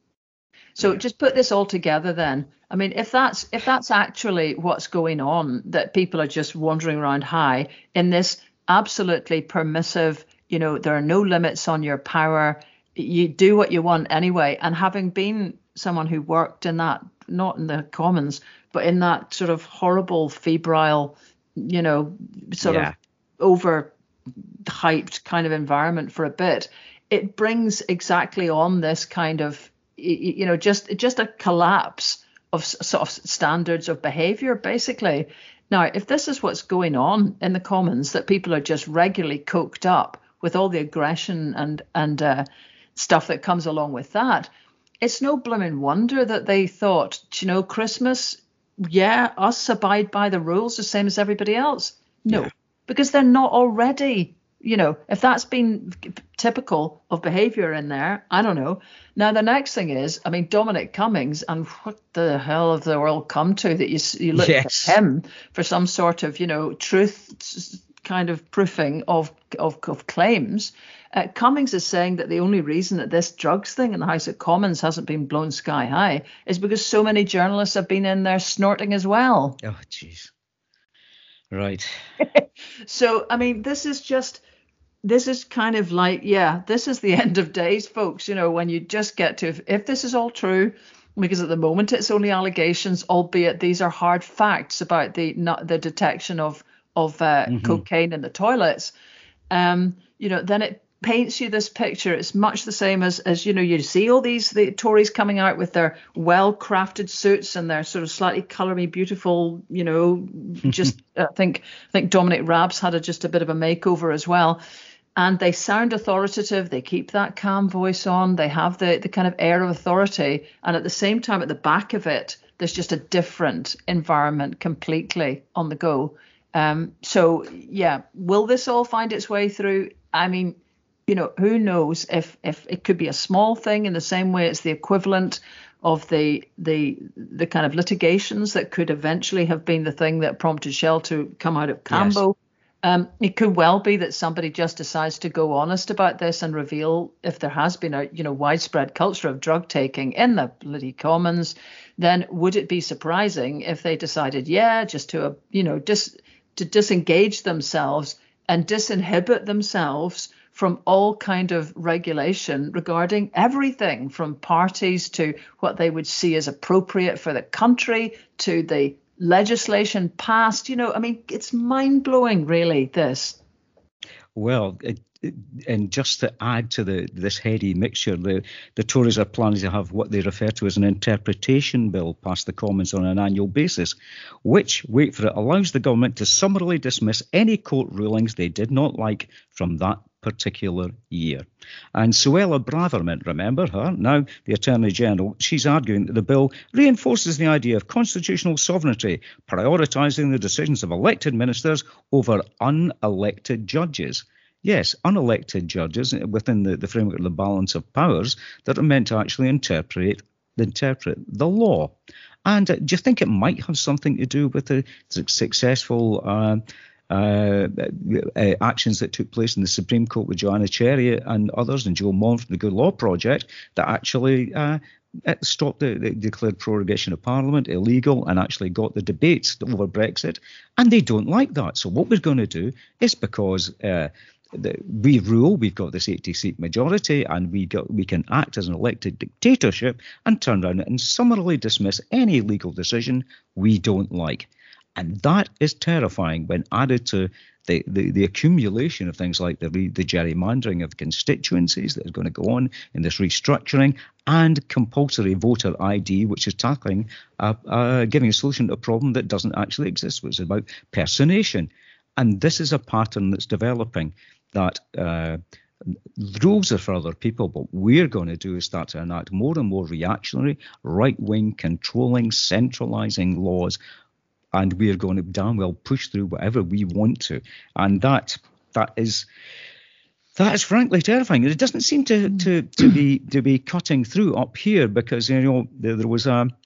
So yeah. Just put this all together then. I mean, if that's if that's actually what's going on, that people are just wandering around high in this absolutely permissive, you know, there are no limits on your power. You do what you want anyway. And having been someone who worked in that, not in the Commons, but in that sort of horrible, febrile, you know, sort yeah. of over hyped kind of environment for a bit, it brings exactly on this kind of, you know, just just a collapse of sort of standards of behavior, basically. Now, if this is what's going on in the Commons, that people are just regularly coked up with all the aggression and and uh, stuff that comes along with that, it's no blooming wonder that they thought, you know, Christmas, yeah, us abide by the rules the same as everybody else. No, yeah. Because they're not already. You know, if that's been typical of behavior in there, I don't know. Now, the next thing is, I mean, Dominic Cummings, and what the hell have the world come to that you, you look yes. at him for some sort of, you know, truth kind of proofing of, of, of claims. Uh, Cummings is saying that the only reason that this drugs thing in the House of Commons hasn't been blown sky high is because so many journalists have been in there snorting as well. Oh, jeez. Right. So, I mean, this is just... This is kind of like, yeah, this is the end of days, folks, you know, when you just get to, if, if this is all true, because at the moment it's only allegations, albeit these are hard facts about the not the detection of of uh, mm-hmm. cocaine in the toilets, um, you know, then it paints you this picture. It's much the same as, as you know, you see all these the Tories coming out with their well-crafted suits and their sort of slightly colour-me beautiful, you know, just I think I think Dominic Raab's had a, just a bit of a makeover as well. And they sound authoritative. They keep that calm voice on. They have the, the kind of air of authority. And at the same time, at the back of it, there's just a different environment completely on the go. Um, so, yeah, will this all find its way through? I mean, you know, who knows if if it could be a small thing in the same way it's the equivalent of the the the kind of litigations that could eventually have been the thing that prompted Shell to come out of Cambo. Yes. Um, it could well be that somebody just decides to go honest about this and reveal if there has been a, you know, widespread culture of drug taking in the bloody Commons. Then would it be surprising if they decided, yeah, just to, uh, you know, dis, to disengage themselves and disinhibit themselves from all kind of regulation regarding everything from parties to what they would see as appropriate for the country to the legislation passed, you know, I mean, it's mind-blowing, really, this. Well, it, it, and just to add to the this heady mixture, the, the Tories are planning to have what they refer to as an interpretation bill passed the Commons on an annual basis, which, wait for it, allows the government to summarily dismiss any court rulings they did not like from that particular year. And Suella Braverman, remember her, now the Attorney General, she's arguing that the bill reinforces the idea of constitutional sovereignty, prioritising the decisions of elected ministers over unelected judges. Yes, unelected judges within the, the framework of the balance of powers that are meant to actually interpret, interpret the law. And uh, do you think it might have something to do with the successful uh, Uh, uh, actions that took place in the Supreme Court with Joanna Cherry and others and Joe Mon from the Good Law Project that actually uh, stopped the, the declared prorogation of Parliament illegal and actually got the debates over Brexit? And they don't like that. So what we're going to do is, because uh, the, we rule, we've got this eighty-seat majority, and we got we can act as an elected dictatorship and turn around and summarily dismiss any legal decision we don't like. And that is terrifying when added to the, the, the accumulation of things like the, the gerrymandering of constituencies that is going to go on in this restructuring, and compulsory voter I D, which is tackling, uh, uh, giving a solution to a problem that doesn't actually exist, which is about personation. And this is a pattern that's developing, that uh, rules are for other people, but we're going to do is start to enact more and more reactionary, right-wing, controlling, centralising laws and we're going to damn well push through whatever we want to. And that that is that is frankly terrifying. It doesn't seem to to to be to be cutting through up here, because you know there, there was a.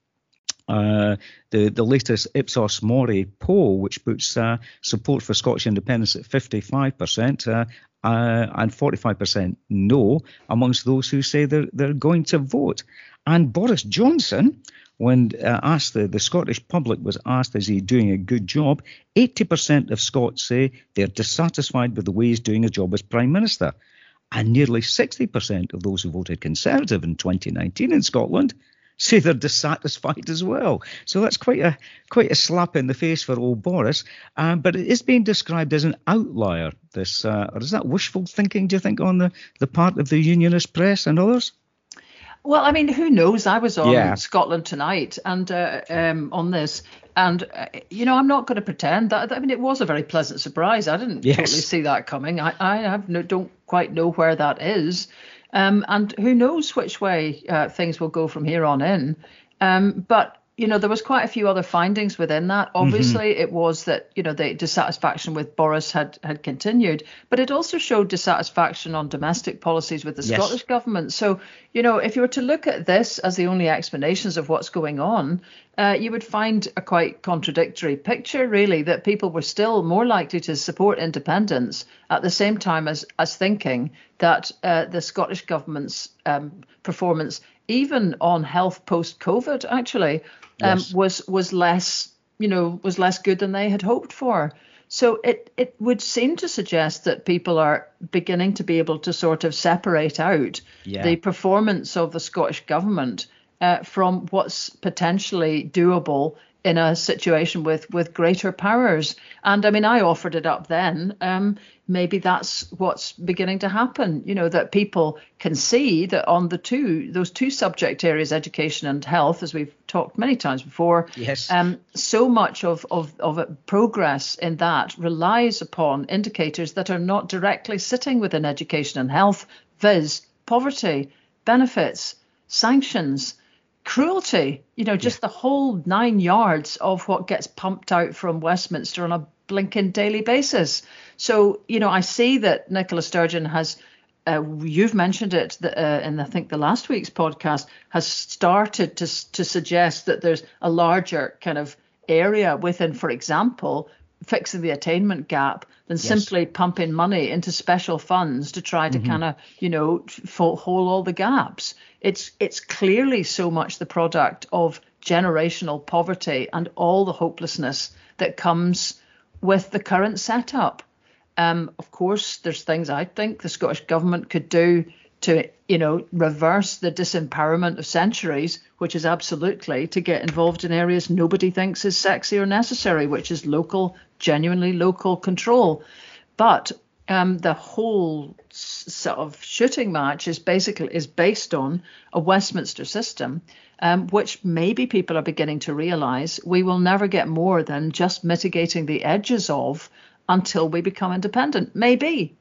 Uh, the, the latest Ipsos Mori poll, which puts uh, support for Scottish independence at fifty-five percent uh, uh, and forty-five percent no amongst those who say they're, they're going to vote. And Boris Johnson, when uh, asked, the, the Scottish public was asked, is he doing a good job? eighty percent of Scots say they're dissatisfied with the way he's doing a job as Prime Minister. And nearly sixty percent of those who voted Conservative in twenty nineteen in Scotland say they're dissatisfied as well. So that's quite a quite a slap in the face for old Boris. Um, but it is being described as an outlier. This uh, or is that wishful thinking, do you think, on the, the part of the unionist press and others? Well, I mean, who knows? I was on Yeah. Scotland Tonight and uh, um, on this. And, uh, you know, I'm not going to pretend that. I mean, it was a very pleasant surprise. I didn't Yes. totally see that coming. I, I have no, don't quite know where that is. Um, and who knows which way uh, things will go from here on in. Um, but, you know, there was quite a few other findings within that. Obviously, mm-hmm. it was that, you know, the dissatisfaction with Boris had, had continued. But it also showed dissatisfaction on domestic policies with the Yes. Scottish government. So, you know, if you were to look at this as the only explanations of what's going on, uh, you would find a quite contradictory picture, really, that people were still more likely to support independence at the same time as, as thinking that uh, the Scottish government's um, performance, even on health post-COVID, actually, um, Yes. was was less, you know, was less good than they had hoped for. So it it would seem to suggest that people are beginning to be able to sort of separate out Yeah. the performance of the Scottish government uh, from what's potentially doable in a situation with with greater powers. And I mean, I offered it up then. Um, maybe that's what's beginning to happen, you know, that people can see that on the two, those two subject areas, education and health, as we've talked many times before, Yes. um, so much of, of, of it, progress in that relies upon indicators that are not directly sitting within education and health, viz. Poverty, benefits, sanctions, cruelty, you know, just yeah. the whole nine yards of what gets pumped out from Westminster on a blinking daily basis. So, you know, I see that Nicola Sturgeon has, uh, you've mentioned it the, uh, in, I think, the last week's podcast, has started to, to suggest that there's a larger kind of area within, for example, fixing the attainment gap than yes. simply pumping money into special funds to try to mm-hmm. kind of, you know, fill all the gaps. It's it's clearly so much the product of generational poverty and all the hopelessness that comes with the current setup. Um, of course, there's things I think the Scottish government could do to, you know, reverse the disempowerment of centuries, which is absolutely to get involved in areas nobody thinks is sexy or necessary, which is local, genuinely local control. But um, the whole sort of shooting match is basically is based on a Westminster system, um, which maybe people are beginning to realise we will never get more than just mitigating the edges of until we become independent. Maybe.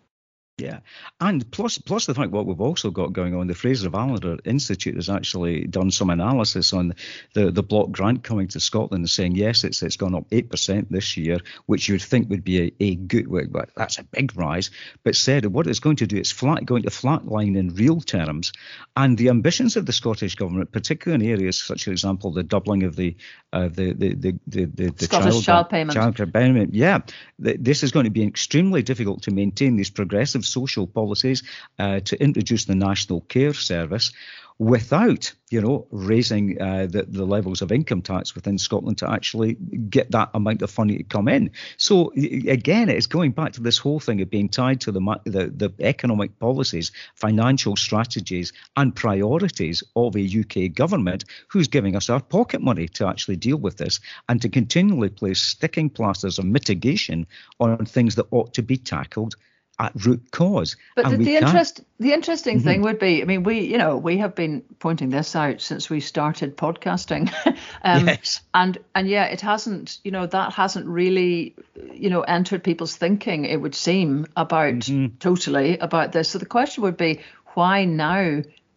Yeah, and plus plus the fact what we've also got going on, the Fraser of Allender Institute has actually done some analysis on the, the block grant coming to Scotland and saying, yes, it's it's gone up eight percent this year, which you'd think would be a, a good, well, that's a big rise, but said what it's going to do is flat, going to flatline in real terms. And the ambitions of the Scottish Government, particularly in areas such, for example, the doubling of the uh, the, the, the, the, the, the Scottish child, child payment. Child payment, yeah, this is going to be extremely difficult to maintain these progressive social policies, uh, to introduce the National Care Service without, you know, raising uh, the, the levels of income tax within Scotland to actually get that amount of funding to come in. So again, it's going back to this whole thing of being tied to the, the, the economic policies, financial strategies and priorities of a U K government who's giving us our pocket money to actually deal with this and to continually place sticking plasters of mitigation on things that ought to be tackled at root cause. But and the, the interest, the interesting mm-hmm. thing would be, I mean, we, you know, we have been pointing this out since we started podcasting, um, yes. and and yeah, it hasn't, you know, that hasn't really, you know, entered people's thinking. It would seem about mm-hmm. totally about this. So the question would be, why now?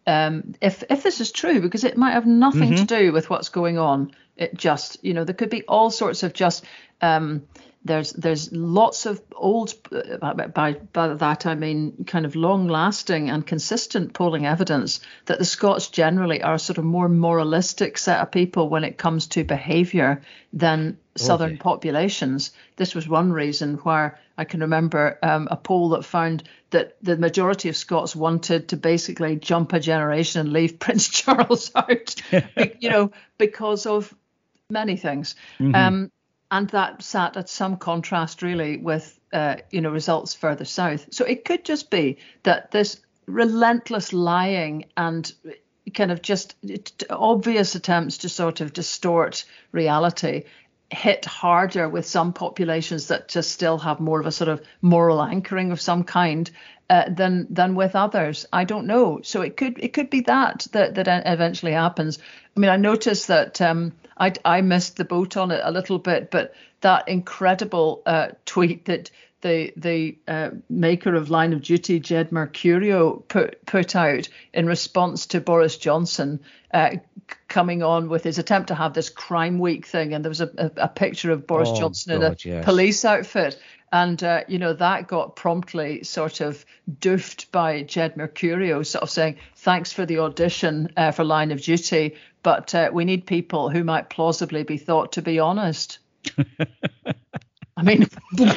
um, if if this is true, because it might have nothing Mm-hmm. to do with what's going on. It just, you know, there could be all sorts of just. Um, there's there's lots of old, uh, by by that I mean kind of long-lasting and consistent polling evidence that the Scots generally are a sort of more moralistic set of people when it comes to behaviour than southern Okay. populations. This was one reason where I can remember um, a poll that found that the majority of Scots wanted to basically jump a generation and leave Prince Charles out, be- you know, because of many things. Mm-hmm. Um, and that sat at some contrast really with, uh, you know, results further south. So it could just be that this relentless lying and kind of just obvious attempts to sort of distort reality hit harder with some populations that just still have more of a sort of moral anchoring of some kind uh, than than with others. I don't know. So it could it could be that that that eventually happens. I mean, I noticed that um, I I missed the boat on it a little bit, but that incredible uh, tweet that the the uh, maker of Line of Duty, Jed Mercurio, put put out in response to Boris Johnson uh, coming on with his attempt to have this crime week thing, and there was a, a, a picture of Boris Oh, Johnson in God, a yes. police outfit, and uh, you know that got promptly sort of doofed by Jed Mercurio, sort of saying thanks for the audition uh, for Line of Duty, but uh, we need people who might plausibly be thought to be honest. I mean,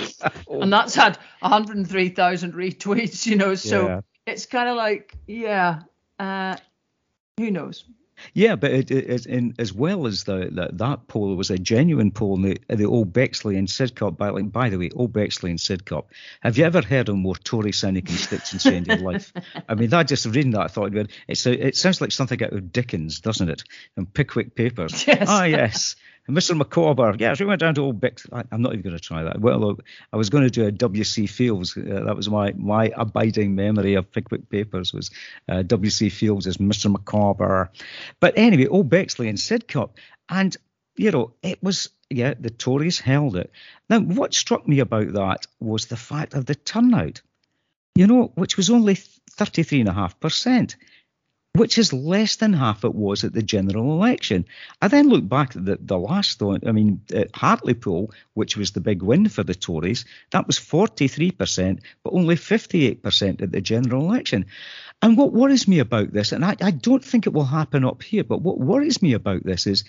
and that's had one hundred three thousand retweets, you know, so Yeah. it's kind of like, yeah, uh, who knows? Yeah, but it, it, it, in, as well as the, the that poll, it was a genuine poll in the, the old Bexley and Sidcup. By, like, by the way, old Bexley and Sidcup. Have you ever heard of more Tory sounding constituency in your life? I mean, that just reading that, I thought it's a, it sounds like something out of Dickens, doesn't it? And Pickwick Papers. Yes. Ah, yes. And Mister Micawber, yes, we went down to Old Bex. I, I'm not even going to try that. Well, I was going to do a W C Fields. Uh, that was my my abiding memory of Pickwick Papers was uh, W C Fields as Mister Micawber. But anyway, Old Bexley and Sidcup, and you know, it was yeah, the Tories held it. Now, what struck me about that was the fact of the turnout. You know, which was only thirty-three point five percent. Which is less than half it was at the general election. I then look back at the, the last one, I mean, at Hartlepool, which was the big win for the Tories, that was forty-three percent, but only fifty-eight percent at the general election. And what worries me about this, and I, I don't think it will happen up here, but what worries me about this is,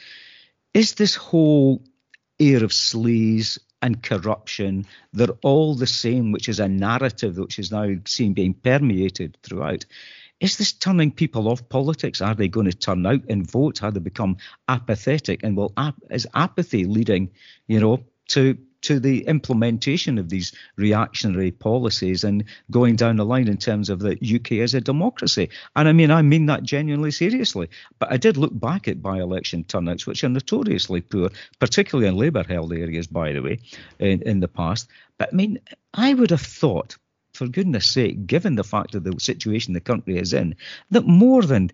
is this whole air of sleaze and corruption, they're all the same, which is a narrative which is now seen being permeated throughout. Is this turning people off politics? Are they going to turn out and vote? Have they become apathetic? And will ap- is apathy leading, you know, to to the implementation of these reactionary policies and going down the line in terms of the U K as a democracy? And I mean, I mean that genuinely seriously. But I did look back at by-election turnouts, which are notoriously poor, particularly in Labour-held areas, by the way, in, in the past. But I mean, I would have thought, for goodness sake, given the fact of the situation the country is in, that more than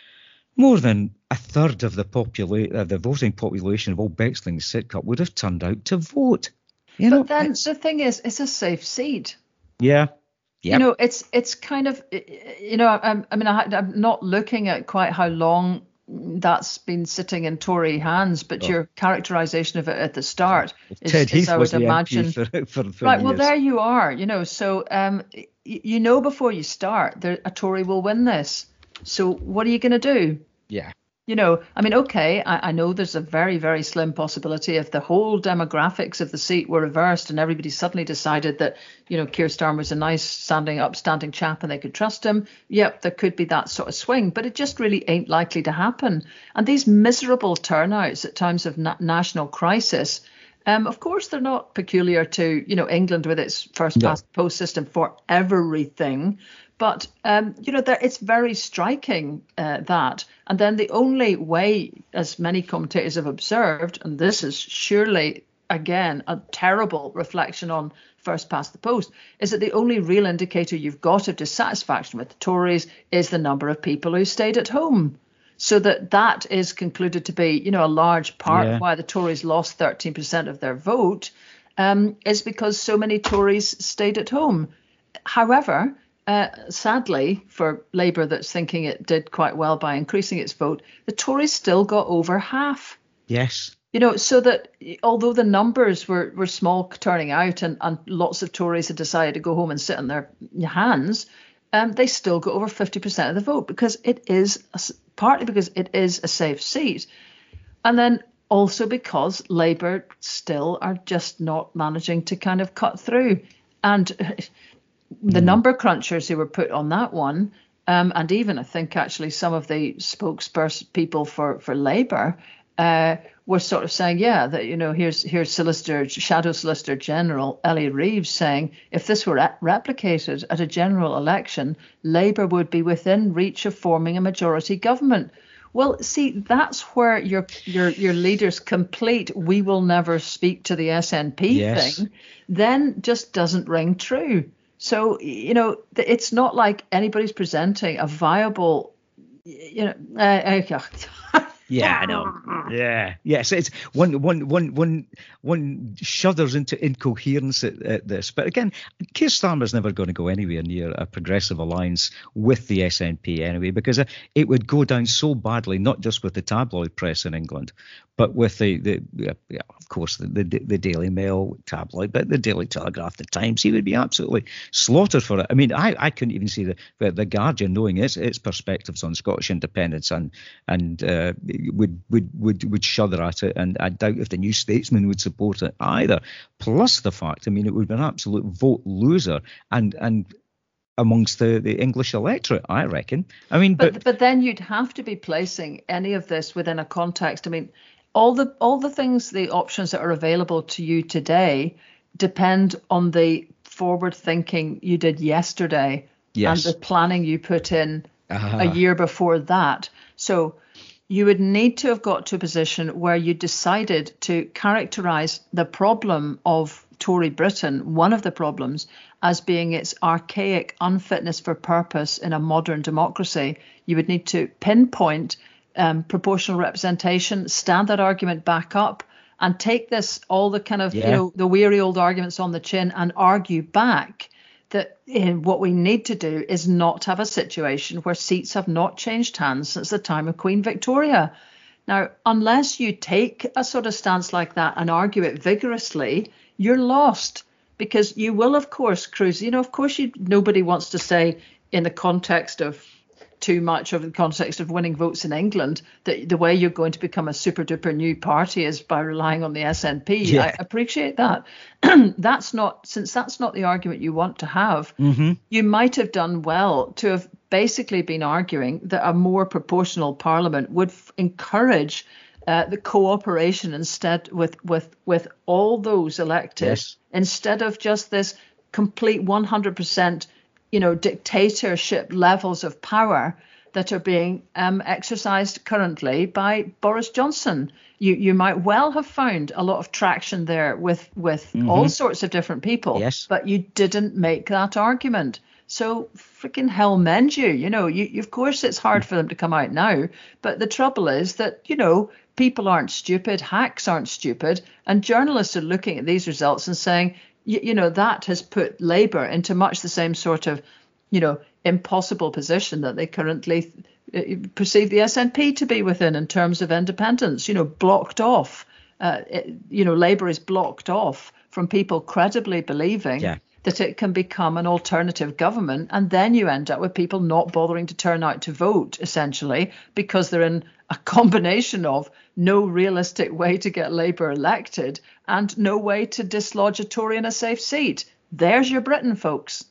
more than a third of the popula- uh, the voting population of Old Bexley and Sidcup would have turned out to vote. You but know, then it's- the thing is, it's a safe seat. yeah, You know, it's it's kind of, you know, I, I mean, I, I'm not looking at quite how long that's been sitting in Tory hands, but Oh. your characterisation of it at the start is, Ted Heath is I was would the imagine. M P for, for, for Right, years. well, there you are, you know, so um, y- you know before you start, there, a Tory will win this. So what are you going to do? Yeah. You know, I mean, OK, I, I know there's a very, very slim possibility if the whole demographics of the seat were reversed and everybody suddenly decided that, you know, Keir Starmer was a nice, standing, upstanding chap and they could trust him. Yep, there could be that sort of swing, but it just really ain't likely to happen. And these miserable turnouts at times of na- national crisis, um, of course, they're not peculiar to, you know, England with its first No. past the post system for everything. But, um, you know, there, it's very striking uh, that. And then the only way, as many commentators have observed, and this is surely, again, a terrible reflection on first past the post, is that the only real indicator you've got of dissatisfaction with the Tories is the number of people who stayed at home. So that that is concluded to be, you know, a large part Yeah. of why the Tories lost thirteen percent of their vote um, is because so many Tories stayed at home. However, uh, sadly for Labour, that's thinking it did quite well by increasing its vote, the Tories still got over half. Yes. You know, so that although the numbers were, were small turning out, and, and lots of Tories had decided to go home and sit on their hands, um, they still got over fifty percent of the vote, because it is, a, partly because it is a safe seat. And then also because Labour still are just not managing to kind of cut through. And the mm. number crunchers who were put on that one, um, and even I think actually some of the spokesperson people for, for Labour, uh, were sort of saying, yeah, that, you know, here's here's Solicitor, Shadow Solicitor General Elliot Reeves saying, if this were re- replicated at a general election, Labour would be within reach of forming a majority government. Well, see, that's where your your your leader's complete "we will never speak to the S N P" yes. thing then just doesn't ring true. So, you know, it's not like anybody's presenting a viable, you know, uh, uh, Yeah, I know. Yeah, yes. It's one, one, one, one, one shudders into incoherence at, at this. But again, Keir Starmer's never going to go anywhere near a progressive alliance with the S N P anyway, because it would go down so badly, not just with the tabloid press in England, but with the, the yeah, of course, the, the the Daily Mail tabloid, but the Daily Telegraph, the Times. He would be absolutely slaughtered for it. I mean, I, I couldn't even see the the Guardian, knowing its its perspectives on Scottish independence, and and uh, would would would would shudder at it, and I doubt if the New Statesman would support it either. Plus the fact, I mean, it would be an absolute vote loser, and and. amongst the, the English electorate, I reckon. I mean, but, but but then you'd have to be placing any of this within a context. I mean, all the all the things, the options that are available to you today depend on the forward thinking you did yesterday, yes. and the planning you put in uh-huh. a year before that. So you would need to have got to a position where you decided to characterize the problem of Tory Britain, one of the problems, as being its archaic unfitness for purpose in a modern democracy. You would need to pinpoint um, proportional representation, stand that argument back up, and take this, all the kind of, yeah. you know, the weary old arguments on the chin, and argue back that uh, what we need to do is not have a situation where seats have not changed hands since the time of Queen Victoria. Now, unless you take a sort of stance like that and argue it vigorously, you're lost, because you will, of course, cruise. You know, of course, you, nobody wants to say in the context of too much of the context of winning votes in England that the way you're going to become a super duper new party is by relying on the S N P. Yeah. I appreciate that. That's not, since that's not the argument you want to have, mm-hmm. you might have done well to have basically been arguing that a more proportional parliament would f- encourage Uh, the cooperation instead with with with all those elected, yes. instead of just this complete one hundred percent, you know, dictatorship levels of power that are being um, exercised currently by Boris Johnson. You you might well have found a lot of traction there with with mm-hmm. all sorts of different people, yes. but you didn't make that argument. So freaking hell mend you. You know, you, you of course it's hard for them to come out now, but the trouble is that, you know, people aren't stupid, hacks aren't stupid, and journalists are looking at these results and saying, you, you know, that has put Labour into much the same sort of, you know, impossible position that they currently perceive the S N P to be within in terms of independence, you know, blocked off. Uh, it, you know, Labour is blocked off from people credibly believing yeah. that it can become an alternative government, and then you end up with people not bothering to turn out to vote, essentially, because they're in a combination of no realistic way to get Labour elected and no way to dislodge a Tory in a safe seat. There's your Britain, folks.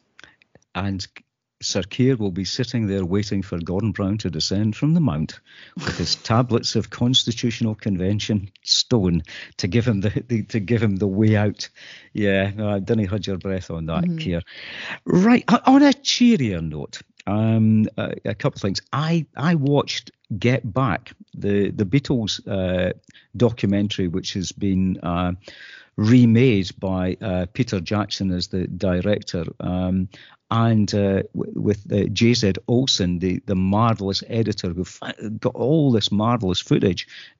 And Sir Keir will be sitting there waiting for Gordon Brown to descend from the mount with his tablets of constitutional convention stone to give him the, the to give him the way out. Yeah, no, I didn't hold your breath on that, mm-hmm. Keir. Right, on a cheerier note, um, a, a couple of things. I I watched Get Back, the the Beatles uh, documentary, which has been uh, remade by uh, Peter Jackson as the director. Um, And uh, w- with uh, J Z Olsen, the, the marvelous editor who f- got all this marvelous footage. I mean,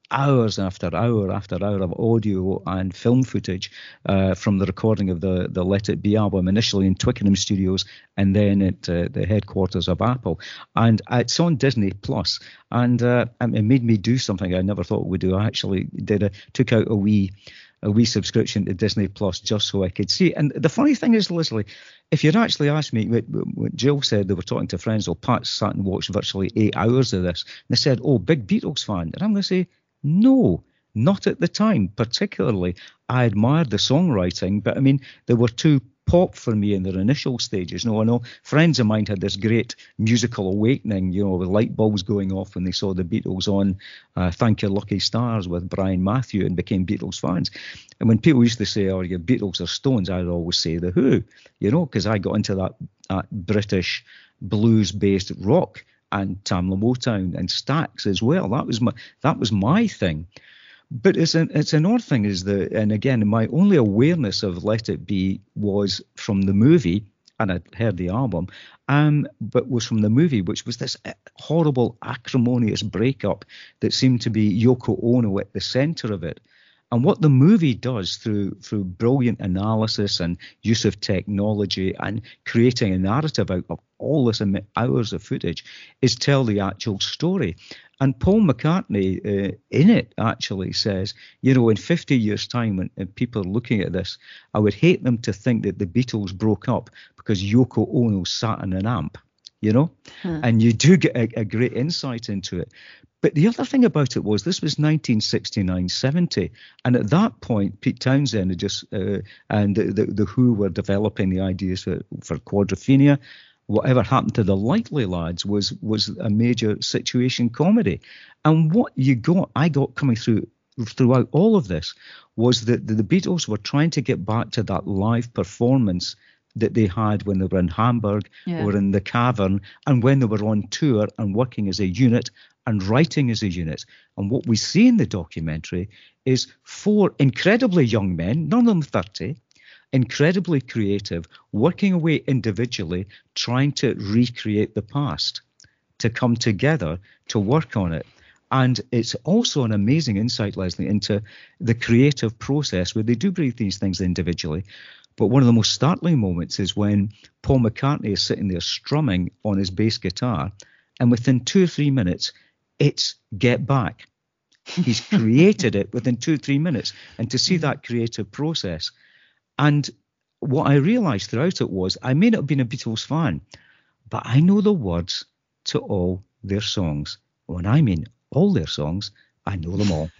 hours after hour after hour of audio and film footage uh, from the recording of the, the Let It Be album, initially in Twickenham Studios and then at uh, the headquarters of Apple. And it's on Disney Plus, and uh, it made me do something I never thought would do. I actually did a, took out a wee a wee subscription to Disney Plus just so I could see. And the funny thing is, Leslie, if you'd actually asked me, what, what Jill said, they were talking to friends, well, Pat sat and watched virtually eight hours of this. And they said, oh, big Beatles fan. And I'm going to say, no, not at the time. Particularly, I admired the songwriting, but I mean, there were too pop for me in their initial stages. No, I know friends of mine had this great musical awakening, you know, with light bulbs going off when they saw the Beatles on uh, Thank Your Lucky Stars with Brian Matthew and became Beatles fans. And when people used to say, oh, your Beatles or Stones, I'd always say The Who, you know, because I got into that, that British blues-based rock and Tamla Motown and Stax as well. That was my that was my thing. But it's an it's an odd thing is the and again my only awareness of Let It Be was from the movie, and I'd heard the album, um, but was from the movie, which was this horrible acrimonious breakup that seemed to be Yoko Ono at the centre of it. And what the movie does through through brilliant analysis and use of technology and creating a narrative out of all this hours of footage is tell the actual story. And Paul McCartney uh, in it actually says, you know, in fifty years' time, when, when people are looking at this, I would hate them to think that the Beatles broke up because Yoko Ono sat in an amp, you know, hmm. and you do get a, a great insight into it. But the other thing about it was this was nineteen sixty-nine seventy. And at that point, Pete Townsend had just uh, and the, the, the Who were developing the ideas for, for Quadrophenia. Whatever happened to the Likely Lads was was a major situation comedy. And what you got, I got coming through throughout all of this was that the, the Beatles were trying to get back to that live performance that they had when they were in Hamburg yeah. or in the Cavern, and when they were on tour and working as a unit and writing as a unit. And what we see in the documentary is four incredibly young men, none of them thirty, incredibly creative, working away individually, trying to recreate the past, to come together to work on it. And it's also an amazing insight, Leslie, into the creative process where they do breathe these things individually. But one of the most startling moments is when Paul McCartney is sitting there strumming on his bass guitar, and within two or three minutes, it's Get Back. He's created it within two or three minutes. And to see that creative process. And what I realised throughout it was I may not have been a Beatles fan, but I know the words to all their songs. When I mean all their songs, I know them all.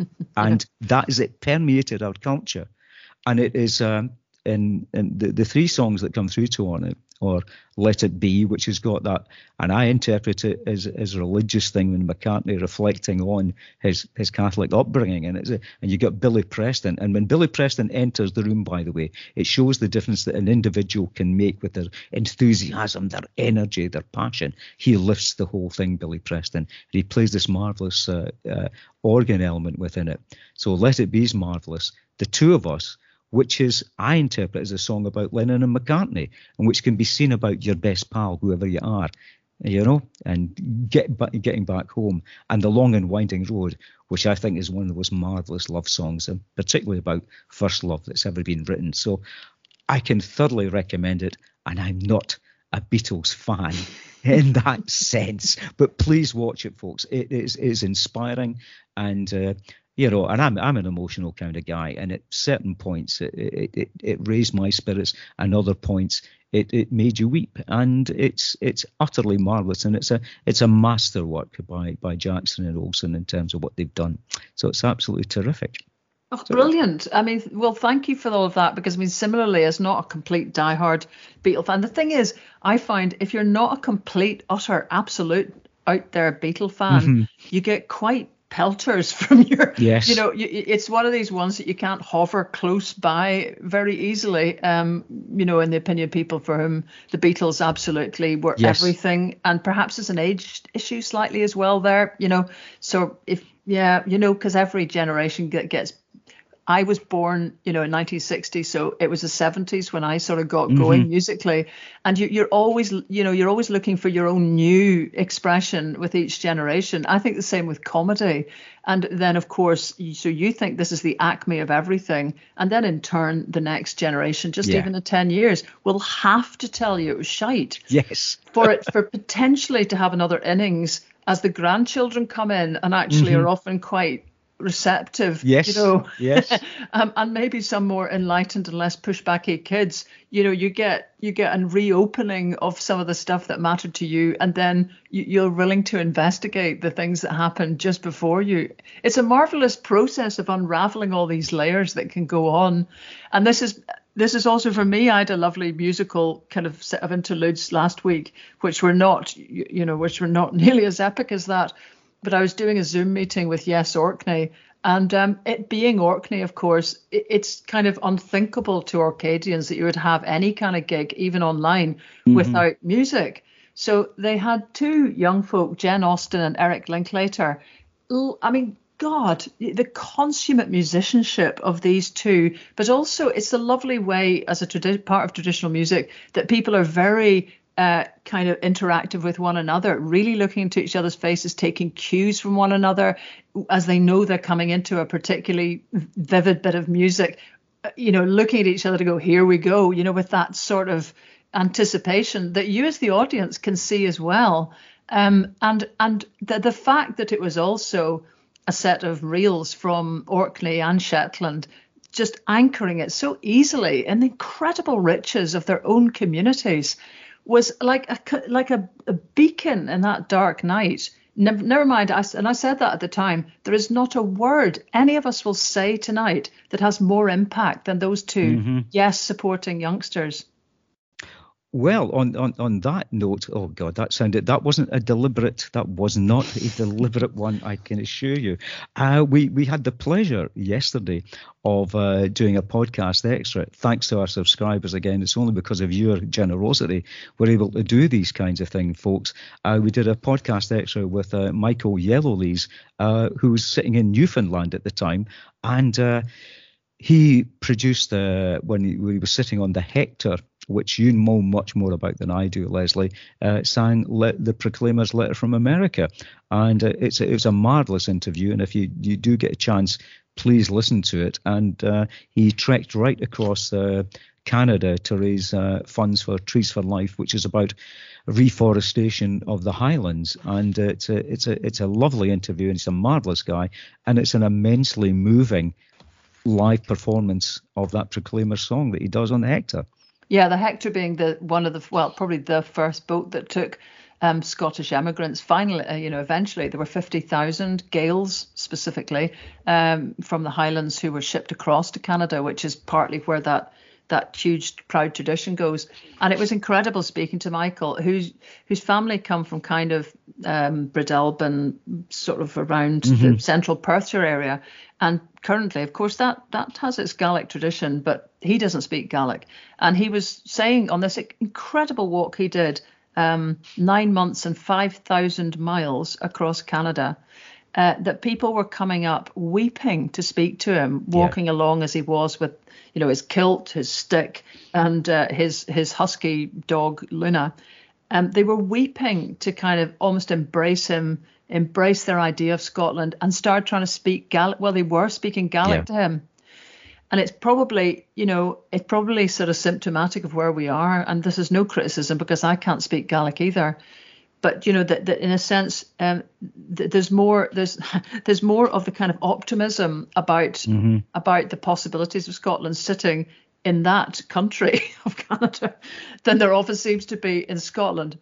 And that is it permeated our culture. And it is um, in, in the, the three songs that come through to on it, or Let It Be, which has got that, and I interpret it as, as a religious thing when McCartney reflecting on his, his Catholic upbringing. And it's a, and you got Billy Preston. And when Billy Preston enters the room, by the way, it shows the difference that an individual can make with their enthusiasm, their energy, their passion. He lifts the whole thing, Billy Preston. He plays this marvellous uh, uh, organ element within it. So Let It Be is marvellous. The Two of Us, which is, I interpret as a song about Lennon and McCartney, and which can be seen about your best pal, whoever you are, you know, and get, getting back home. And The Long and Winding Road, which I think is one of the most marvellous love songs, and particularly about first love that's ever been written. So I can thoroughly recommend it, and I'm not a Beatles fan in that sense. But please watch it, folks. It is, it is inspiring, and uh, you know, and I'm I'm an emotional kind of guy, and at certain points it it, it, it raised my spirits, and other points it, it made you weep, and it's it's utterly marvelous, and it's a it's a masterwork by by Jackson and Olsen in terms of what they've done. So it's absolutely terrific. Oh, brilliant. I mean, well, thank you for all of that, because I mean, similarly, as not a complete diehard Beatle fan, the thing is, I find if you're not a complete, utter, absolute out there Beatle fan, mm-hmm. you get quite pelters from your, yes. you know, you, it's one of these ones that you can't hover close by very easily, um, you know, in the opinion of people for whom the Beatles absolutely were yes. everything. And perhaps it's an age issue slightly as well there, you know. So if, yeah, you know, because every generation get, gets I was born, you know, in nineteen sixty, so it was the seventies when I sort of got Mm-hmm. going musically. And you, you're always, you know, you're always looking for your own new expression with each generation. I think the same with comedy. And then, of course, so you think this is the acme of everything. And then in turn, the next generation, just Yeah. even in ten years, will have to tell you it was shite. Yes. For it, for potentially to have another innings as the grandchildren come in and actually Mm-hmm. are often quite receptive, Yes. you know, Yes. um, and maybe some more enlightened and less pushbacky kids, you know, you get you get a reopening of some of the stuff that mattered to you, and then you, you're willing to investigate the things that happened just before you. It's a marvelous process of unraveling all these layers that can go on, and this is. This is also for me. I had a lovely musical kind of set of interludes last week, which were not, you, you know, which were not nearly as epic as that. But I was doing a Zoom meeting with Yes Orkney, and um, it being Orkney, of course, it, it's kind of unthinkable to Orcadians that you would have any kind of gig, even online, Mm-hmm. without music. So they had two young folk, Jen Austen and Eric Linklater. L- I mean, God, the consummate musicianship of these two, but also it's a lovely way as a tradi- part of traditional music that people are very uh, kind of interactive with one another, really looking into each other's faces, taking cues from one another as they know they're coming into a particularly vivid bit of music, you know, looking at each other to go, here we go, you know, with that sort of anticipation that you as the audience can see as well. Um, and and the, the fact that it was also a set of reels from Orkney and Shetland, just anchoring it so easily in the incredible riches of their own communities, was like a like a, a beacon in that dark night. Never, never mind, I, and I said that at the time, there is not a word any of us will say tonight that has more impact than those two, Mm-hmm. yes, supporting youngsters. Well, on, on, on that note, oh God, that sounded, that wasn't a deliberate, that was not a deliberate one, I can assure you. Uh, we, we had the pleasure yesterday of uh, doing a podcast extra. Thanks to our subscribers again. It's only because of your generosity we're able to do these kinds of things, folks. Uh, we did a podcast extra with uh, Michael Yellowlees, uh, who was sitting in Newfoundland at the time, and uh, he produced, uh, when, he, when he was sitting on the Hector, which you know much more about than I do, Leslie, uh, sang Le- the Proclaimers' Letter from America. And uh, it's a, it was a marvellous interview. And if you, you do get a chance, please listen to it. And uh, he trekked right across uh, Canada to raise uh, funds for Trees for Life, which is about reforestation of the Highlands. And uh, it's, a, it's, a, it's a lovely interview, and he's a marvellous guy. And it's an immensely moving live performance of that Proclaimer song that he does on the Hector. Yeah, the Hector being the one of the, well, probably the first boat that took um, Scottish emigrants. Finally, uh, you know, eventually there were fifty thousand Gaels specifically um, from the Highlands who were shipped across to Canada, which is partly where that that huge proud tradition goes. And it was incredible speaking to Michael, whose whose family come from kind of um, Bredelban, sort of around mm-hmm. the central Perthshire area. And currently, of course, that that has its Gaelic tradition, but he doesn't speak Gaelic. And he was saying on this incredible walk he did, um, nine months and five thousand miles across Canada, uh, that people were coming up weeping to speak to him, walking yeah. along as he was with, you know, his kilt, his stick, and uh, his his husky dog Luna. Um, they were weeping to kind of almost embrace him, embrace their idea of Scotland, and start trying to speak Gaelic. Well, they were speaking Gaelic yeah. to him. And it's probably, you know, it's probably sort of symptomatic of where we are. And this is no criticism because I can't speak Gaelic either. But, you know, that, that in a sense, um, th- there's more there's there's more of the kind of optimism about mm-hmm. about the possibilities of Scotland sitting in that country of Canada than there often seems to be in Scotland,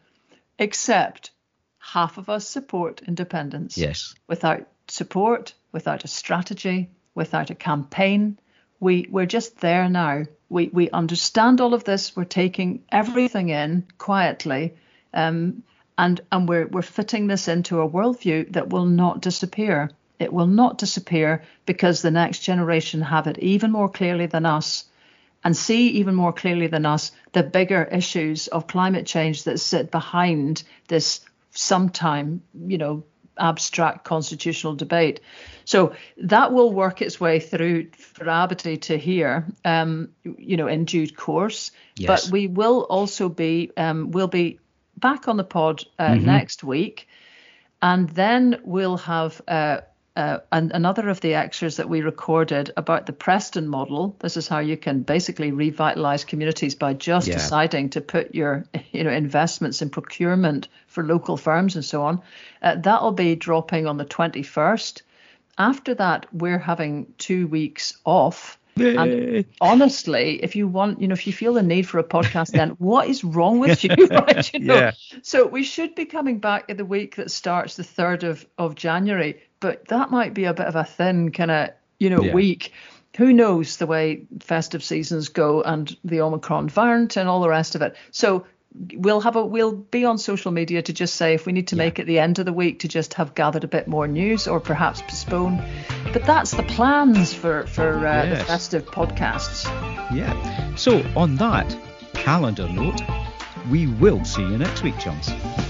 except half of us support independence. Yes. Without support, without a strategy, without a campaign, we, we're just there now. We we understand all of this. We're taking everything in quietly, um, and and we're we're fitting this into a worldview that will not disappear. It will not disappear because the next generation have it even more clearly than us, and see even more clearly than us the bigger issues of climate change that sit behind this sometime, you know, abstract constitutional debate. So that will work its way through for Aberdeen to hear, um, you know, in due course. Yes. But we will also be, um, we'll be back on the pod uh, Mm-hmm. next week, and then we'll have uh, uh, an, another of the extras that we recorded about the Preston model. This is how you can basically revitalise communities by just Yeah. deciding to put your, you know, investments in procurement for local firms and so on. Uh, that'll be dropping on the twenty-first. After that, we're having two weeks off. Yay. And honestly, if you want, you know, if you feel the need for a podcast, then what is wrong with you? Right? You know? Yeah. So we should be coming back in the week that starts the third of, of January, but that might be a bit of a thin kind of, you know, Yeah. week. Who knows the way festive seasons go and the Omicron variant and all the rest of it. So we'll have a we'll be on social media to just say if we need to Yeah. make it the end of the week to just have gathered a bit more news or perhaps postpone. But that's the plans for for uh, the Yes. festive podcasts. Yeah. So on that calendar note, we will see you next week, chums.